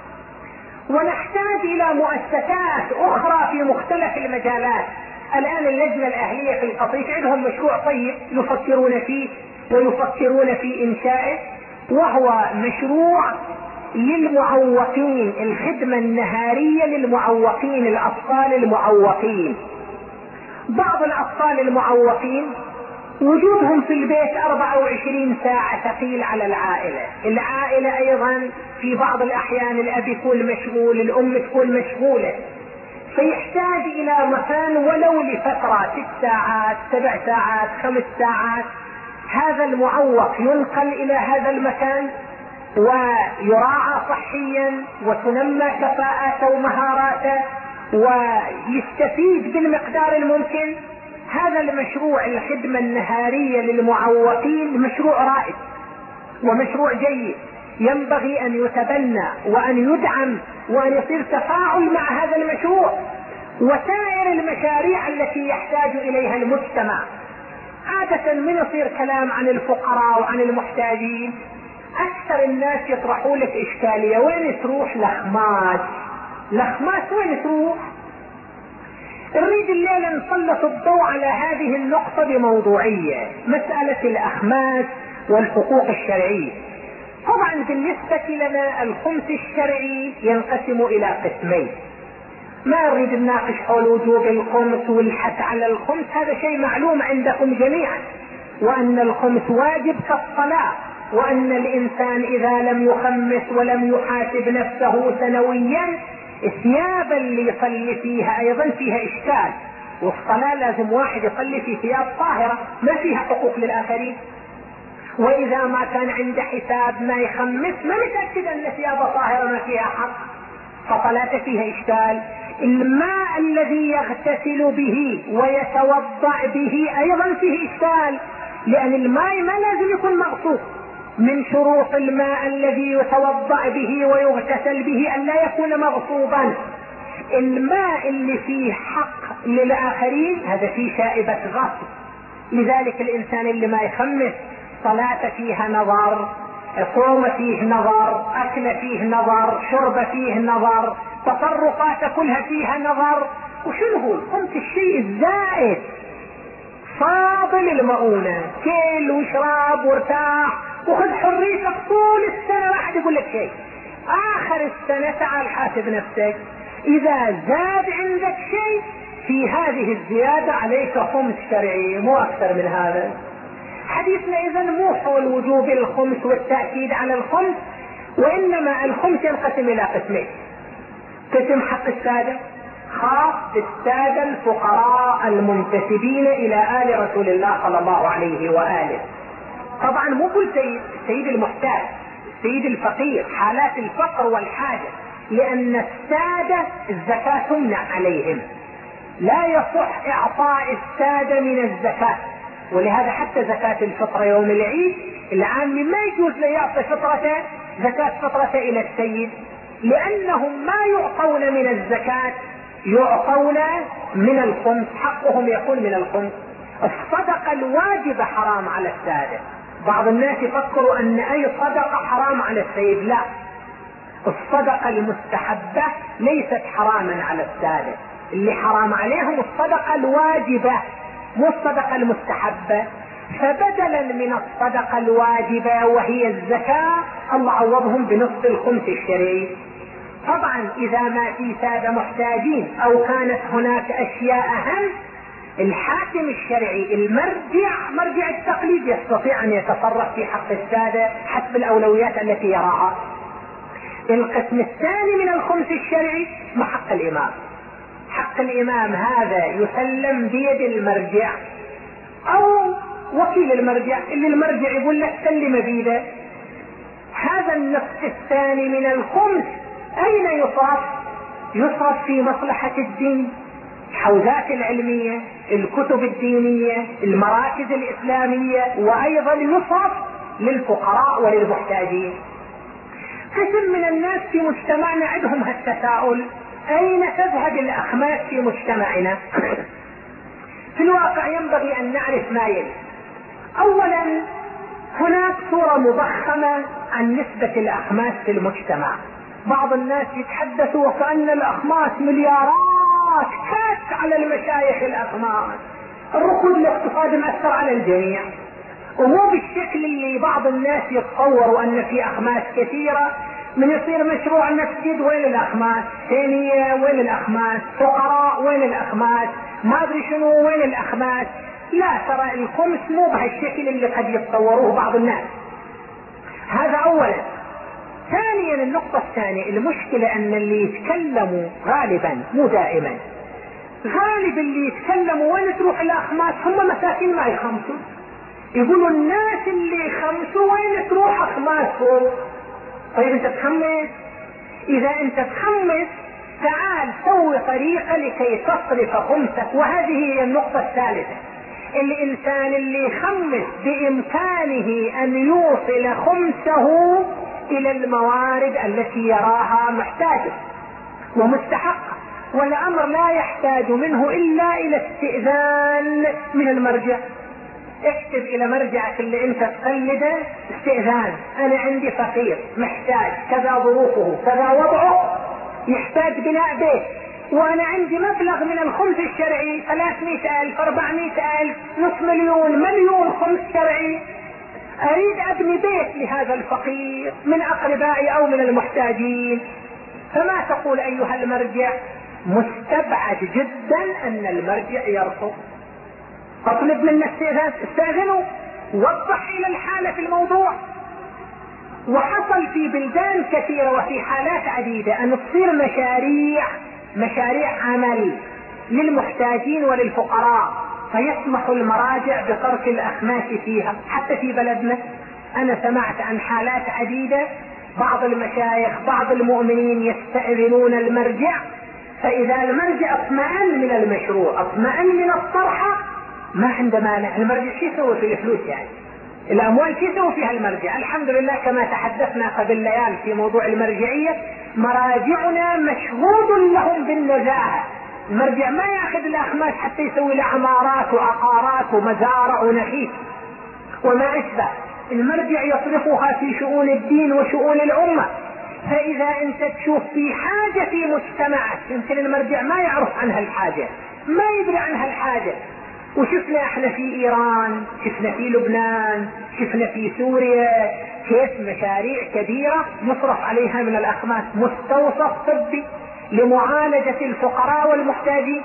[SPEAKER 1] ونحتاج إلى مؤسسات أخرى في مختلف المجالات. الآن اللجنة الأهلية في القطيف عندهم مشروع طيب يفكرون فيه ويفكرون في إنشائه، وهو مشروع للمعوقين، الخدمة النهارية للمعوقين، الأطفال المعوقين. بعض الأطفال المعوقين وجودهم في البيت 24 ساعة ثقيل على العائلة. العائلة أيضا في بعض الأحيان الأب يكون مشغول، الأم تكون مشغولة، فيحتاج إلى مكان ولو لفترة 6 ساعات 7 ساعات 5 ساعات. هذا المعوق ينقل إلى هذا المكان ويراعى صحيا وتنمى كفاءاته ومهاراته ويستفيد بالمقدار الممكن. هذا المشروع الخدمة النهارية للمعوقين مشروع رائد ومشروع جيد، ينبغي ان يتبنى وان يدعم وان يصير تفاعل مع هذا المشروع وسائر المشاريع التي يحتاج اليها المجتمع. عادة من يصير كلام عن الفقراء وعن المحتاجين اكثر الناس يطرحوا لك اشكالية، وين تروح لخماس؟ لخماس وين تروح؟ نريد الليلة نسلط الضوء على هذه النقطة بموضوعية، مسألة الأخماس والحقوق الشرعية. طبعا بالنسبة لنا الخمس الشرعي ينقسم إلى قسمين. ما نريد نناقش حول وجوب الخمس والحث على الخمس، هذا شيء معلوم عندكم جميعا، وأن الخمس واجب كالصلاة، وأن الإنسان إذا لم يخمس ولم يحاسب نفسه سنويا الثياب اللي يصلي فيها أيضا فيها إشكال، والصلاة لازم واحد يصلي في ثياب طاهرة ما فيها حقوق للآخرين، وإذا ما كان عنده حساب ما يخمس ما متأكد أن ثيابه طاهرة ما فيها حق، فصلاته فيها إشكال. الماء الذي يغتسل به ويتوضأ به أيضا فيه إشكال، لأن الماء ما لازم يكون مغصوب. من شروط الماء الذي يتوضأ به ويغتسل به أن لا يكون مغصوبا. الماء اللي فيه حق للآخرين هذا فيه شائبة غصب، لذلك الإنسان اللي ما يخمس صلاة فيها نظر، صوم فيه نظر، أكل فيه نظر، شرب فيه نظر، تصرفات كلها فيها نظر. وشنو هو الخمس؟ الشيء الزائد فاضل المؤونة، كل وشراب وارتاح وخذ حريتك طول السنة ما حد يقول لك شيء، آخر السنة تعال حاسب نفسك، إذا زاد عندك شيء في هذه الزيادة عليك خمس شرعي، مو أكثر من هذا. حديثنا إذن مو حول وجوب الخمس والتأكيد على الخمس، وإنما الخمس ينقسم إلى قسمين: قسم حق السادة خاص بالسادة الفقراء المنتسبين إلى آل رسول الله صلى الله عليه وآله. طبعا مو كل سيد، السيد المحتاج، السيد الفقير، حالات الفقر والحاجة، لأن السادة الزكاة تمنع عليهم، لا يصح إعطاء السادة من الزكاة، ولهذا حتى زكاة الفطر يوم العيد العام ما يجوز له يعطي فطرته زكاة فطرته إلى السيد، لأنهم ما يعطون من الزكاة، يعطون من الخمس، حقهم يكون من الخمس. الصدقة الواجبة حرام على السادة، بعض الناس يفكروا أن أي صدقة حرام على السيد، لا، الصدقة المستحبة ليست حراما على السادة، اللي حرام عليهم الصدقة الواجبة مو الصدقة المستحبة. فبدلا من الصدقة الواجبة وهي الزكاة الله عوضهم بنصف الخمس الشرعي. طبعا إذا ما في سادة محتاجين أو كانت هناك أشياء أهم، الحاكم الشرعي مرجع التقليد يستطيع أن يتصرف في حق السادة حسب الأولويات التي يراها. القسم الثاني من الخمس الشرعي مع حق الإمام. حق الإمام هذا يسلم بيد المرجع أو وكيل المرجع، اللي المرجع يقول لك سلم بيده. هذا النصف الثاني من الخمس أين يصرف؟ يصرف في مصلحة الدين، الحوزات العلمية، الكتب الدينية، المراكز الإسلامية، وأيضا يصرف للفقراء وللمحتاجين. قسم من الناس في مجتمعنا عندهم هالتساؤل: أين تذهب الأخماس في مجتمعنا؟ في الواقع ينبغي أن نعرف ما يلي. أولا هناك صورة مضخمة عن نسبة الأخماس في المجتمع. بعض الناس يتحدثوا وكأن الأخماس مليارات، كاك على المشايخ الأخماس، الركود الاقتصادي مأثر على الجميع، ومو بالشكل اللي بعض الناس يتصوروا أن في أخماس كثيرة. من يصير مشروع مسجد وين الأخماس، ثانية وين الأخماس، فقراء وين الأخماس، ما أدري شنو وين الأخماس. لا، ترى الخمس مو بهالشكل اللي قد يتصوروه بعض الناس. هذا أولا. ثانيا النقطة الثانية، المشكلة أن اللي يتكلموا غالبا مو دائما، غالب اللي يتكلموا وين تروح الأخماس هم مساكين ما يخمسوا، يقولوا الناس اللي يخمسوا وين تروح أخماسهم. طيب انت تخمس؟ اذا انت تخمس تعال سوي طريقة لكي تصرف خمسك. وهذه هي النقطة الثالثة. الإنسان اللي يخمس بإمكانه أن يوصل خمسه إلى الموارد التي يراها محتاجة ومستحقة، والأمر لا يحتاج منه إلا إلى استئذان من المرجع. اكتب إلى مرجعك اللي أنت تقلده استئذان: أنا عندي فقير محتاج كذا، ظروفه كذا، وضعه يحتاج بناء بيت، وأنا عندي مبلغ من الخمس الشرعي 300,000 400,000 نصف مليون خمس شرعي، أريد أبني بيت لهذا الفقير من أقربائي أو من المحتاجين. فما تقول أيها المرجع؟ مستبعد جدا أن المرجع يرفض. اطلب منا استئذان، استأذنوا، وضح إلى الحالة في الموضوع. وحصل في بلدان كثيرة وفي حالات عديدة أن تصير مشاريع عمل للمحتاجين وللفقراء، فيسمح المراجع بصرف الأخماس فيها. حتى في بلدنا أنا سمعت عن حالات عديدة، بعض المشايخ بعض المؤمنين يستأذنون المرجع، فإذا المرجع اطمأن من المشروع، اطمأن من الطرحة، ما عنده مانع. المرجع شو يسوي في الفلوس؟ يعني الأموال شو يسوي فيها المرجع؟ الحمد لله كما تحدثنا قبل ليال في موضوع المرجعية، مراجعنا مشهود لهم بالنزاهة. المرجع ما ياخذ الأخماس حتى يسوي له عمارات وعقارات ومزارع ونخيل وما أشبه. المرجع يصرفها في شؤون الدين وشؤون الأمة. فإذا أنت تشوف في حاجة في مجتمعك، يمكن المرجع ما يعرف عنها الحاجة، ما يدري عنها الحاجة. وشفنا احنا في ايران، شفنا في لبنان، شفنا في سوريا كيف مشاريع كبيرة يصرف عليها من الاخماس، مستوصف طبي لمعالجة الفقراء والمحتاجين.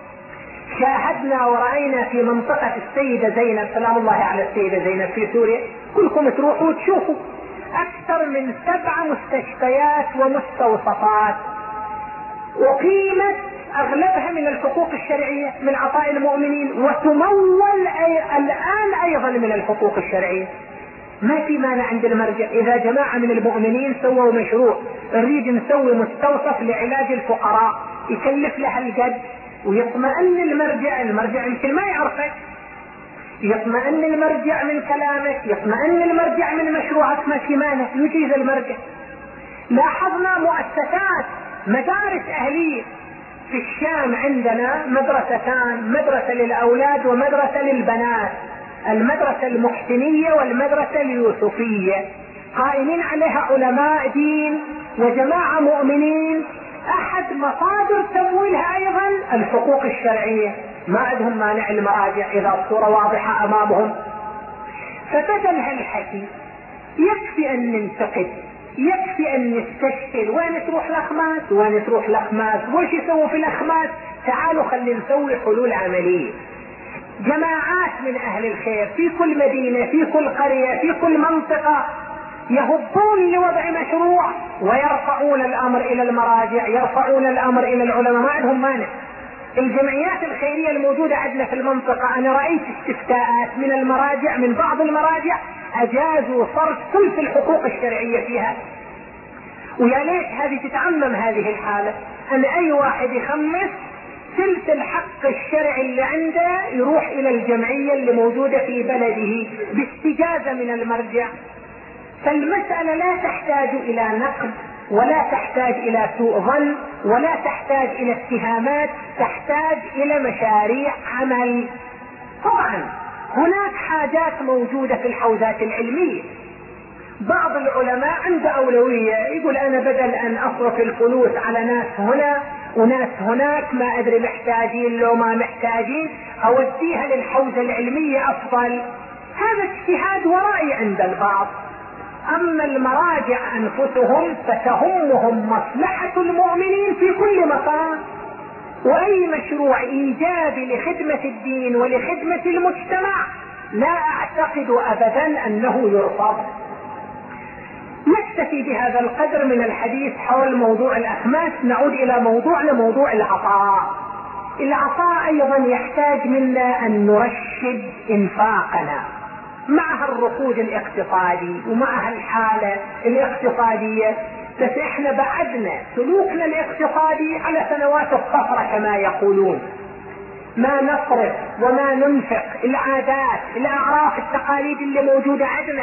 [SPEAKER 1] شاهدنا ورأينا في منطقة السيدة زينب، سلام الله على السيدة زينب في سوريا، كلكم تروحوا تشوفوا اكثر من 7 مستشفيات ومستوصفات، وقيمة اغلبها من الحقوق الشرعية من عطاء المؤمنين، وتمول الان ايضا من الحقوق الشرعية. ما في مانع عند المرجع اذا جماعة من المؤمنين سووا مشروع، نريد نسوي مستوصف لعلاج الفقراء، يكلف لها القد، ويطمئن المرجع يمكن ما يعرفك، يطمئن المرجع من كلامك، يطمئن المرجع من مشروعك، ما في مانع، يجيز المرجع. لاحظنا مؤسسات مدارس اهلية في الشام، عندنا مدرستان، مدرسة للأولاد ومدرسة للبنات، المدرسة المحسنية والمدرسة اليوسفية، قائمين عليها علماء دين وجماعة مؤمنين. أحد مصادر تمويلها أيضا الحقوق الشرعية، ما عندهم مانع المراجع إذا الصورة واضحة أمامهم. فبدل هالحكي يكفي أن ننتقد، يكفي ان نستشكل وين تروح الاخماس، وين تروح الاخماس، وش يسووا في الاخماس. تعالوا خلينا نسوي حلول عملية. جماعات من اهل الخير في كل مدينة، في كل قرية، في كل منطقة، يهبون لوضع مشروع ويرفعون الامر الى المراجع، يرفعون الامر الى العلماء، ما عندهم مانع. الجمعيات الخيرية الموجودة عندنا في المنطقة، انا رأيت استفتاءات من المراجع، من بعض المراجع اجازوا صرف ثلث الحقوق الشرعية فيها. ويا ليت هذه تتعمم هذه الحالة، ان اي واحد يخمس ثلث الحق الشرعي اللي عنده يروح الى الجمعية اللي موجودة في بلده باستجازة من المرجع. فالمسألة لا تحتاج الى نقد، ولا تحتاج الى سوء ظن، ولا تحتاج الى اتهامات، تحتاج الى مشاريع عمل. طبعا هناك حاجات موجودة في الحوزات العلمية، بعض العلماء عنده أولوية، يقول أنا بدل أن أصرف الفلوس على ناس هنا وناس هناك ما أدري محتاجين لو ما محتاجين، أوديها للحوزة العلمية أفضل. هذا اجتهاد ورائي عند البعض. أما المراجع أنفسهم فتهمهم مصلحة المؤمنين في كل مكان، واي مشروع ايجابي لخدمة الدين ولخدمة المجتمع لا اعتقد ابدا انه يرفض. نكتفي بهذا القدر من الحديث حول موضوع الاخماس. نعود الى موضوع العطاء. العطاء ايضا يحتاج منا ان نرشد انفاقنا معها الركود الاقتصادي ومعها الحالة الاقتصادية. بس احنا بعدنا سلوكنا الاقتصادي على سنوات الصفرة كما يقولون، ما نصرف وما ننفق، العادات الاعراف التقاليد اللي موجودة عندنا.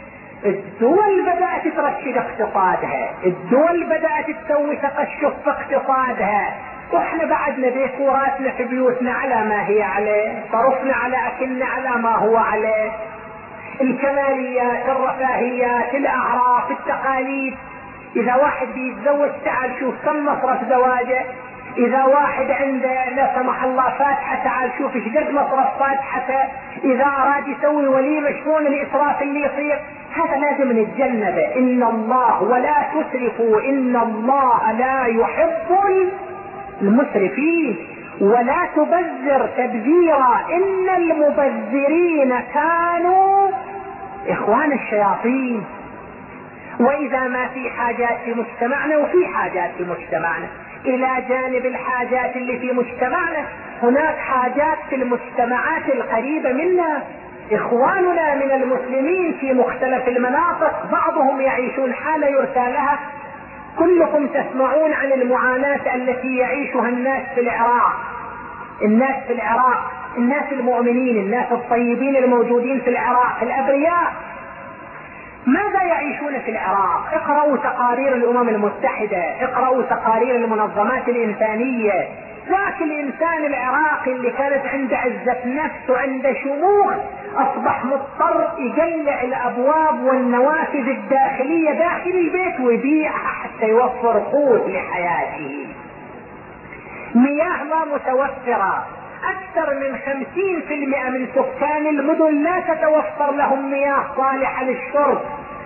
[SPEAKER 1] الدول بدأت ترشد اقتصادها، الدول بدأت تسوي تقشف في اقتصادها، واحنا بعدنا ديكوراتنا في بيوتنا على ما هي عليه، صرفنا على اكلنا على ما هو عليه، الكماليات الرفاهيات الاعراف التقاليد. اذا واحد بيتزوج تعال شوف كم مصرف زواجه، اذا واحد عنده لا سمح الله فاتحة تعال شوف ايش قد مصرف فاتحته، اذا اراد يسوي وليمة شلون الاسراف اللي يصير. هذا لازم نتجنبه. ان الله ولا تسرفوا ان الله لا يحب المسرفين ولا تبذر تبذيرا ان المبذرين كانوا اخوان الشياطين. واذا ما في حاجات في مجتمعنا، وفي حاجات في مجتمعنا، الى جانب الحاجات اللي في مجتمعنا هناك حاجات في المجتمعات القريبة منا. اخواننا من المسلمين في مختلف المناطق بعضهم يعيشون حالة يرثى لها. كلكم تسمعون عن المعاناة التي يعيشها الناس في العراق، الناس في العراق، الناس المؤمنين، الناس الطيبين الموجودين في العراق الابرياء، ماذا يعيشون في العراق؟ اقرأوا تقارير الامم المتحدة، اقرأوا تقارير المنظمات الانسانية. ذاك الانسان العراقي اللي كانت عنده عزة نفس وعنده شموخ اصبح مضطر يقلع الابواب والنوافذ الداخلية داخل البيت ويبيعها حتى يوفر قوت لحياته. مياه ما متوفرة، اكثر من 50% من سكان المدن لا تتوفر لهم مياه صالحة للشرب.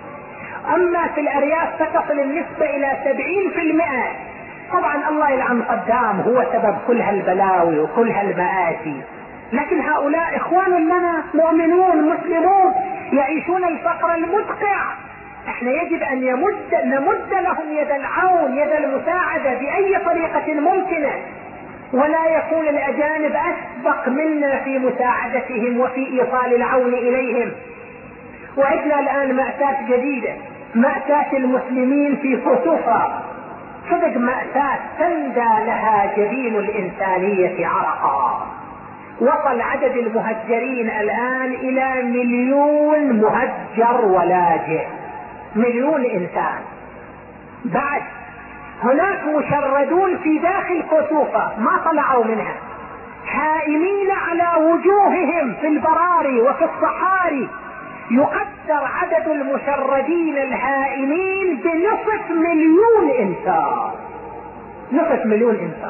[SPEAKER 1] اما في الارياف فتصل النسبة الى 70%. طبعا الله يلعن صدام هو سبب كل هالبلاوي وكل هالمآسي، لكن هؤلاء اخوان لنا مؤمنون مسلمون يعيشون الفقر المدقع. احنا يجب ان نمد لهم يد العون يد المساعدة باي طريقة ممكنة، ولا يكون الاجانب اسبق منا في مساعدتهم وفي ايصال العون اليهم. وعندنا الان مأساة جديدة، مأساة المسلمين في كوسوفا، صدق مأساة تندى لها جبين الانسانية عرقا. وصل عدد المهجرين الان الى 1,000,000 مهجر ولاجئ، 1,000,000 انسان. بعد هناك مشردون في داخل كوسوفا ما طلعوا منها، هائمين على وجوههم في البراري وفي الصحاري. يقدر عدد المشردين الهائمين بنصف 1,000,000 انسان، نصف 1,000,000 انسان.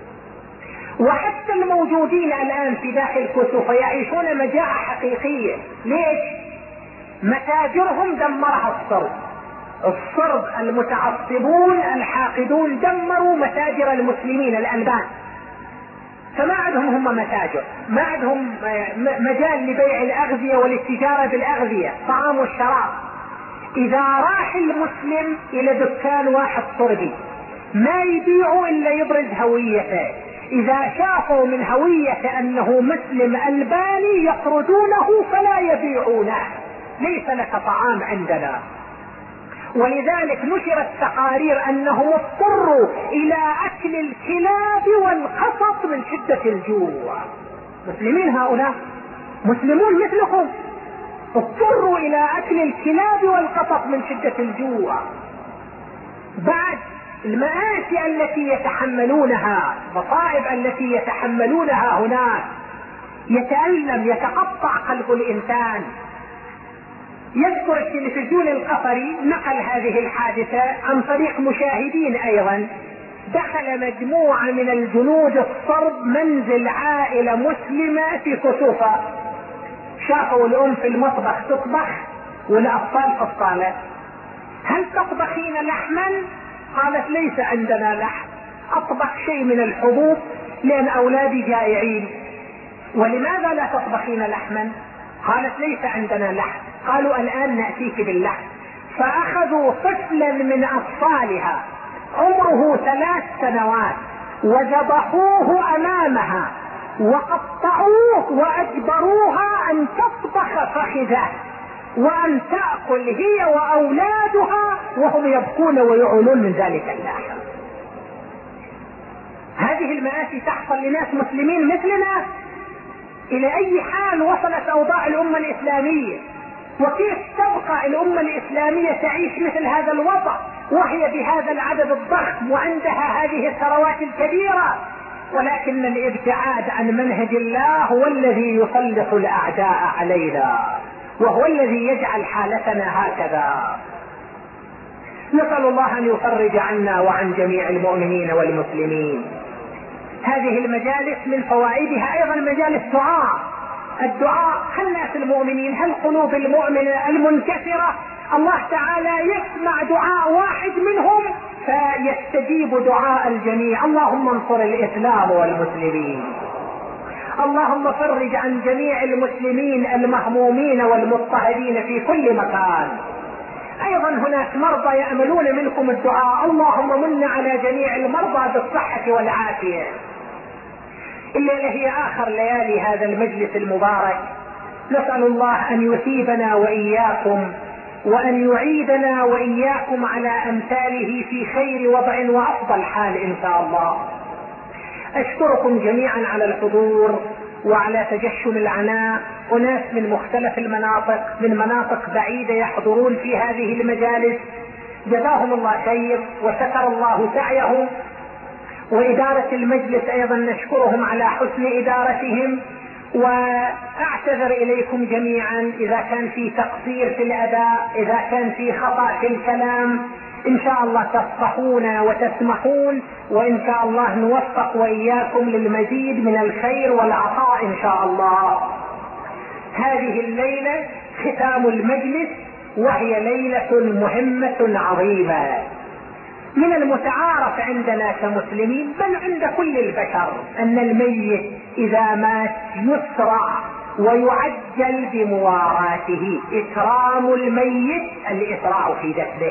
[SPEAKER 1] وحتى الموجودين الان في داخل كوسوفا يعيشون مجاعة حقيقية. ليش؟ متاجرهم دمرها الصرب المتعصبون الحاقدون دمروا متاجر المسلمين الألبان، فما عندهم هم متاجر، ما عندهم مجال لبيع الأغذية والاتجارة بالأغذية طعام والشراب. إذا راح المسلم إلى دكان واحد صربي ما يبيعوا إلا يبرز هويته، إذا شافوا من هويته أنه مسلم ألباني يطردونه فلا يبيعونه، ليس لك طعام عندنا. ولذلك نشرت تقارير انهم اضطروا الى اكل الكلاب والقطط من شدة الجوع. مسلمين هؤلاء مسلمون مثلكم، اضطروا الى اكل الكلاب والقطط من شدة الجوع. بعد المآسي التي يتحملونها، مصائب التي يتحملونها هناك، يتألم يتقطع قلب الانسان. يذكر التلفزيون القطري نقل هذه الحادثة عن طريق مشاهدين ايضا. دخل مجموعة من الجنود الصرب منزل عائلة مسلمة في كوسوفا، شافوا الام في المطبخ تطبخ والاطفال في الصالة. هل تطبخين لحما؟ قالت ليس عندنا لحم، اطبخ شيء من الحبوب لان اولادي جائعين. ولماذا لا تطبخين لحما؟ قالت ليس عندنا لحم. قالوا الآن نأتيك باللحم. فأخذوا طفلا من أطفالها عمره 3 سنوات وذبحوه أمامها وقطعوه وأجبروها أن تطبخ فخذه، وأن تأكل هي وأولادها وهم يبكون ويعولون من ذلك اللحم. هذه المآسي تحصل لناس مسلمين مثلنا. إلى أي حال وصلت أوضاع الأمة الإسلامية؟ وكيف تبقى الأمة الإسلامية تعيش مثل هذا الوضع وهي بهذا العدد الضخم وعندها هذه الثروات الكبيرة؟ ولكن الابتعاد عن منهج الله هو الذي يسلط الأعداء علينا، وهو الذي يجعل حالتنا هكذا. نسأل الله أن يفرج عنا وعن جميع المؤمنين والمسلمين. هذه المجالس من فوائدها أيضا مجالس دعاء. الدعاء، هالناس المؤمنين، هالقلوب المؤمنة المنكسرة، الله تعالى يسمع دعاء واحد منهم فيستجيب دعاء الجميع. اللهم انصر الإسلام والمسلمين، اللهم فرج عن جميع المسلمين المهمومين والمضطهدين في كل مكان. ايضا هناك مرضى يأملون منكم الدعاء، اللهم من على جميع المرضى بالصحة والعافية. الليلة هي اخر ليالي هذا المجلس المبارك، نسأل الله ان يثيبنا واياكم وان يعيدنا واياكم على امثاله في خير وضع وافضل حال ان شاء الله. اشكركم جميعا على الحضور وعلى تجشم العناء. أناس من مختلف المناطق، من مناطق بعيدة يحضرون في هذه المجالس، جزاهم الله خير وشكر الله سعيهم. وإدارة المجلس أيضا نشكرهم على حسن إدارتهم. وأعتذر إليكم جميعا إذا كان في تقصير في الأداء، إذا كان في خطأ في الكلام، إن شاء الله تصفحون وتسمحون، وإن شاء الله نوفق وإياكم للمزيد من الخير والعطاء إن شاء الله. هذه الليلة ختام المجلس، وهي ليلة مهمة عظيمة. من المتعارف عندنا كمسلمين بل عند كل البشر أن الميت إذا مات يسرع ويعجل بمواراته. إكرام الميت الإسراع في دفنه.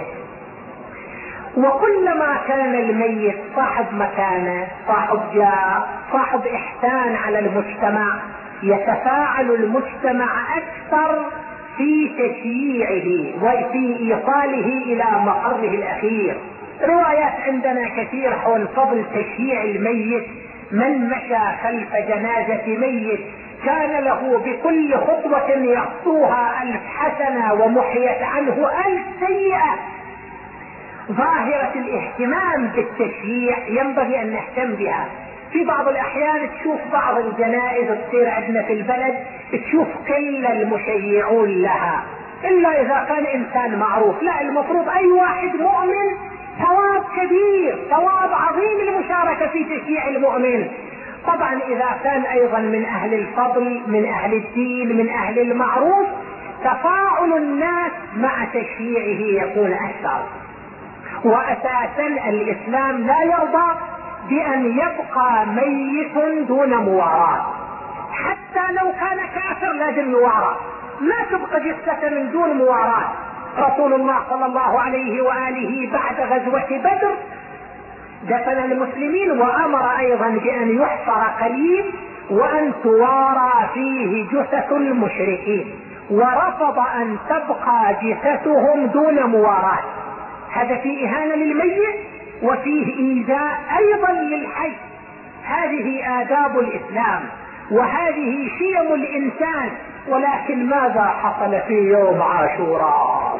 [SPEAKER 1] وكلما كان الميت صاحب مكانة، صاحب جاه، صاحب إحسان على المجتمع، يتفاعل المجتمع أكثر في تشييعه وفي إيصاله إلى مقره الأخير. روايات عندنا كثير حول فضل تشييع الميت. من مشى خلف جنازة ميت كان له بكل خطوة يخطوها 1000 حسنة ومحيت عنه 1000 سيئة. ظاهرة الاهتمام بالتشييع ينبغي أن نهتم بها. في بعض الأحيان تشوف بعض الجنائز تصير عندنا في البلد، تشوف كل المشيعون لها إلا إذا كان إنسان معروف. لا، المفروض أي واحد مؤمن ثواب كبير، ثواب عظيم المشاركة في تشييع المؤمن. طبعا إذا كان أيضا من أهل الفضل، من أهل الدين، من أهل المعروف، تفاعل الناس مع تشييعه يكون أكثر. وأساسا الإسلام لا يرضى بأن يبقى ميت دون مواراة. حتى لو كان كافر لازم يوارى، ما تبقى جثة من دون مواراة. رسول الله صلى الله عليه وآله بعد غزوة بدر دفن المسلمين، وأمر أيضا بأن يحفر قليل وأن توارى فيه جثث المشركين، ورفض أن تبقى جثثهم دون مواراة. هذا فيه إهانة للميت وفيه إيذاء أيضا للحي. هذه آداب الإسلام وهذه شيم الإنسان. ولكن ماذا حصل في يوم عاشوراء؟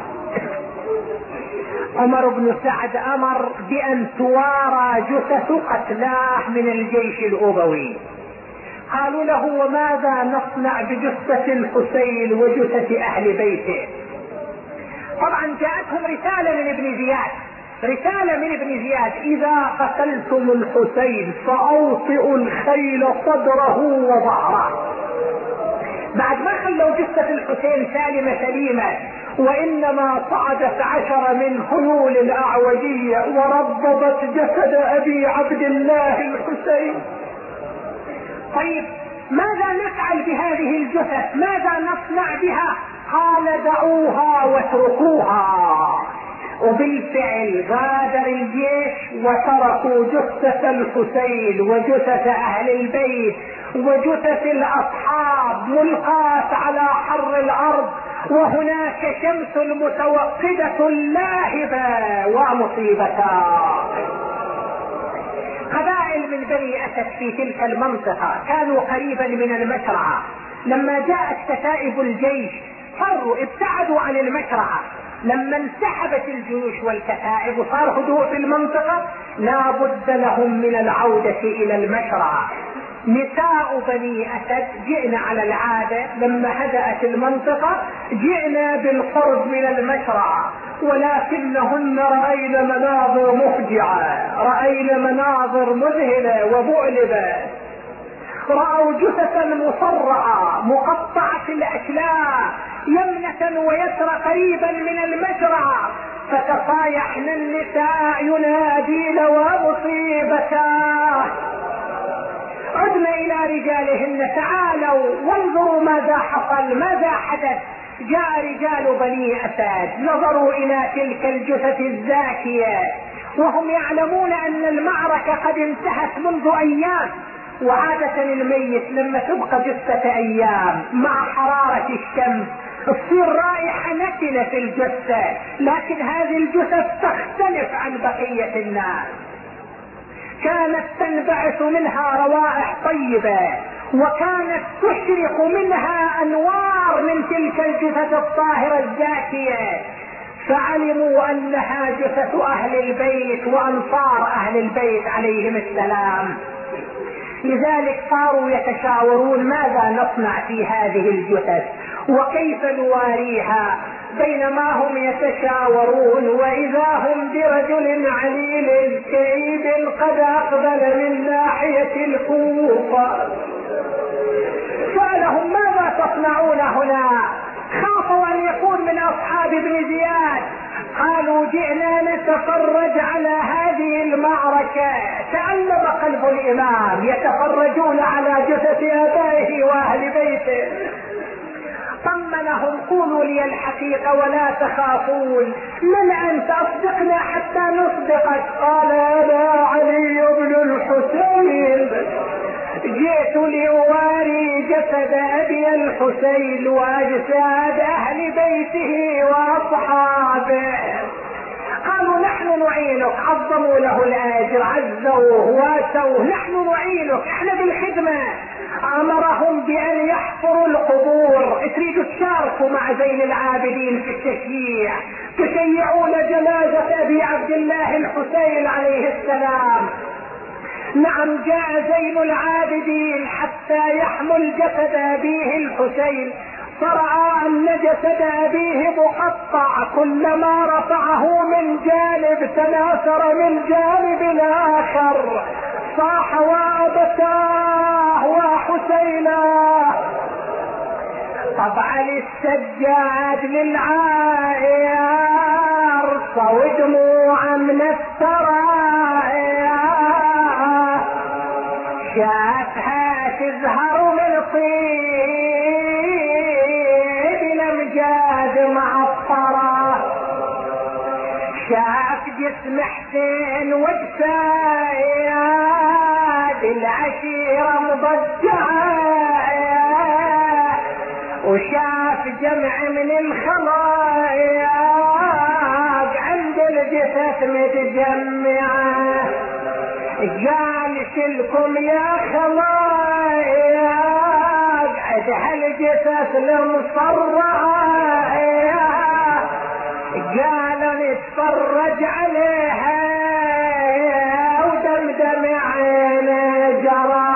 [SPEAKER 1] عمر بن سعد أمر بأن توارى جثث قتلاه من الجيش الأبوي. قالوا له: وماذا نصنع بجثة الحسين وجثة أهل بيته؟ طبعا جاءتهم رسالة من ابن زياد، رسالة من ابن زياد: إذا قتلتم الحسين فأوطئوا الخيل صدره وظهره. بعد ما خلوا جثة الحسين سالمة سليمة، وإنما صعدت 10 من خيول الأعوجية وربضت جسد أبي عبد الله الحسين. طيب ماذا نفعل بهذه الجثث؟ ماذا نصنع بها؟ قال: دعوها واتركوها. وبالفعل غادر الجيش وتركوا جثة الحسين وجثة أهل البيت وجثث الأصحاب ملقاة على حر الأرض. وهناك شمس متوقدة لاهبة ومصيبتان. قبائل من بني أسد في تلك المنطقة كانوا قريبا من المشرعة. لما جاءت كتائب الجيش فروا ابتعدوا عن المشرعة. لما انسحبت الجيوش والكتائب وصار هدوء في المنطقة لا بد لهم من العودة إلى المشرعة. نساء بني أسد جئنا على العادة لما هدأت المنطقة جئنا بالقرب من المشرعة، ولكنهن رأينا مناظر مفجعة، رأينا مناظر مذهلة ومؤلمة. رأوا جثثا مصرعة مقطعة الأشلاء يمنة ويسرى قريبا من المشرعة، فتصايحن النساء ينادين ومصيبتاه. عدنا إلى رجالهن تعالوا وانظروا ماذا حصل ماذا حدث. جاء رجال بني أسد نظروا إلى تلك الجثث الزاكية وهم يعلمون أن المعركة قد انتهت منذ أيام، وعادة الميت لما تبقى جثة أيام مع حرارة الشمس تصير رائحة نتنة في الجثة، لكن هذه الجثث تختلف عن بقية الناس. كانت تنبعث منها روائح طيبة وكانت تشرق منها أنوار من تلك الجثث الطاهرة الزاكية، فعلموا أنها جثث أهل البيت وأنصار أهل البيت عليهم السلام. لذلك صاروا يتشاورون ماذا نصنع في هذه الجثث وكيف نواريها. بينما هم يتشاورون وإذا هم برجل عليل كئيب قد أقبل من ناحية الكوفة. سألهم ماذا تصنعون هنا؟ خافوا أن يكون من أصحاب ابن زياد. قالوا جئنا نتفرج على هذه المعركة. تألم قلب الإمام يتفرجون على جثث آبائه وأهل بيته. طمنهم قولوا لي الحقيقة ولا تخافون. من أنت؟ أصدقنا حتى نصدقك. قال أنا علي بن الحسين جئت لأواري جسد أبي الحسين وأجساد أهل بيته وأصحابه. قالوا نحن نعينك. عظموا له الأجر عزوه واسوه. نحن نعينك احنا بالخدمة. امرهم بان يحفروا القبور. تريدوا تشاركوا مع زين العابدين في التشييع، تشيعون جنازة ابي عبد الله الحسين عليه السلام. نعم جاء زين العابدين حتى يحمل جسد ابيه الحسين، فرأى ان جسد ابيه مقطع، كلما رفعه من جانب تناثر من جانب اخر، صاح وابتاه وحسينا. طبعا السجاد للعائر صو دموع من الثرايا، شافها تزهر من طيب الامجاد معطرة، شاف جسم حسين واجساد العشيرة مضجعة، وشاف جمع من الخلايق عند الجثث متجمعة. قال شلكم يا خلايق عد هالجثث المصرعة، قال نتفرج عليها ودمدم عينه جرى.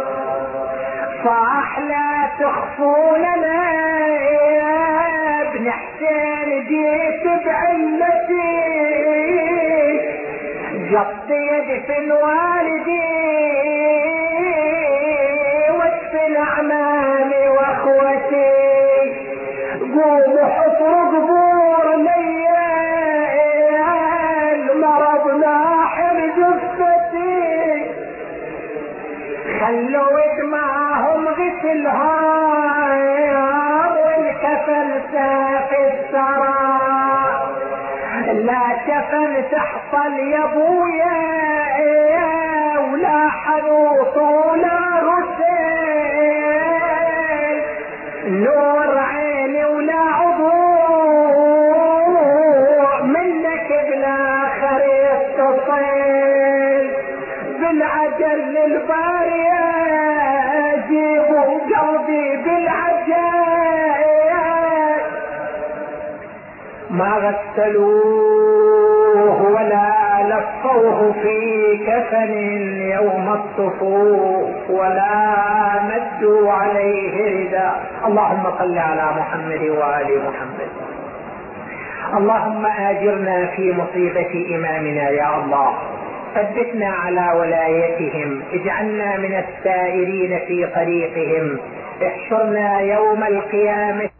[SPEAKER 1] صاح لا تخفوننا يا ابن حسين جيت بعلتي، جط يدفن والدي وادفن اعمامي واخوتي، قوموا حفروا قبور ليا المرض ناحر جثتي، خلوا دماهم غسلها والكفن ساف الثرى، لا كفن تحصل يا ابويا ولا حنوط ولا غسيل، نور عيني ولا عضو للباري جيبوا قلبي بالعجايب، ما غسلوه ولا لفوه في كفن يوم الطفوف ولا مدوا عليه رداء. اللهم صل على محمد وآل محمد. اللهم آجرنا في مصيبة إمامنا يا الله، ثبتنا على ولايتهم، اجعلنا من السائرين في طريقهم، احشرنا يوم القيامة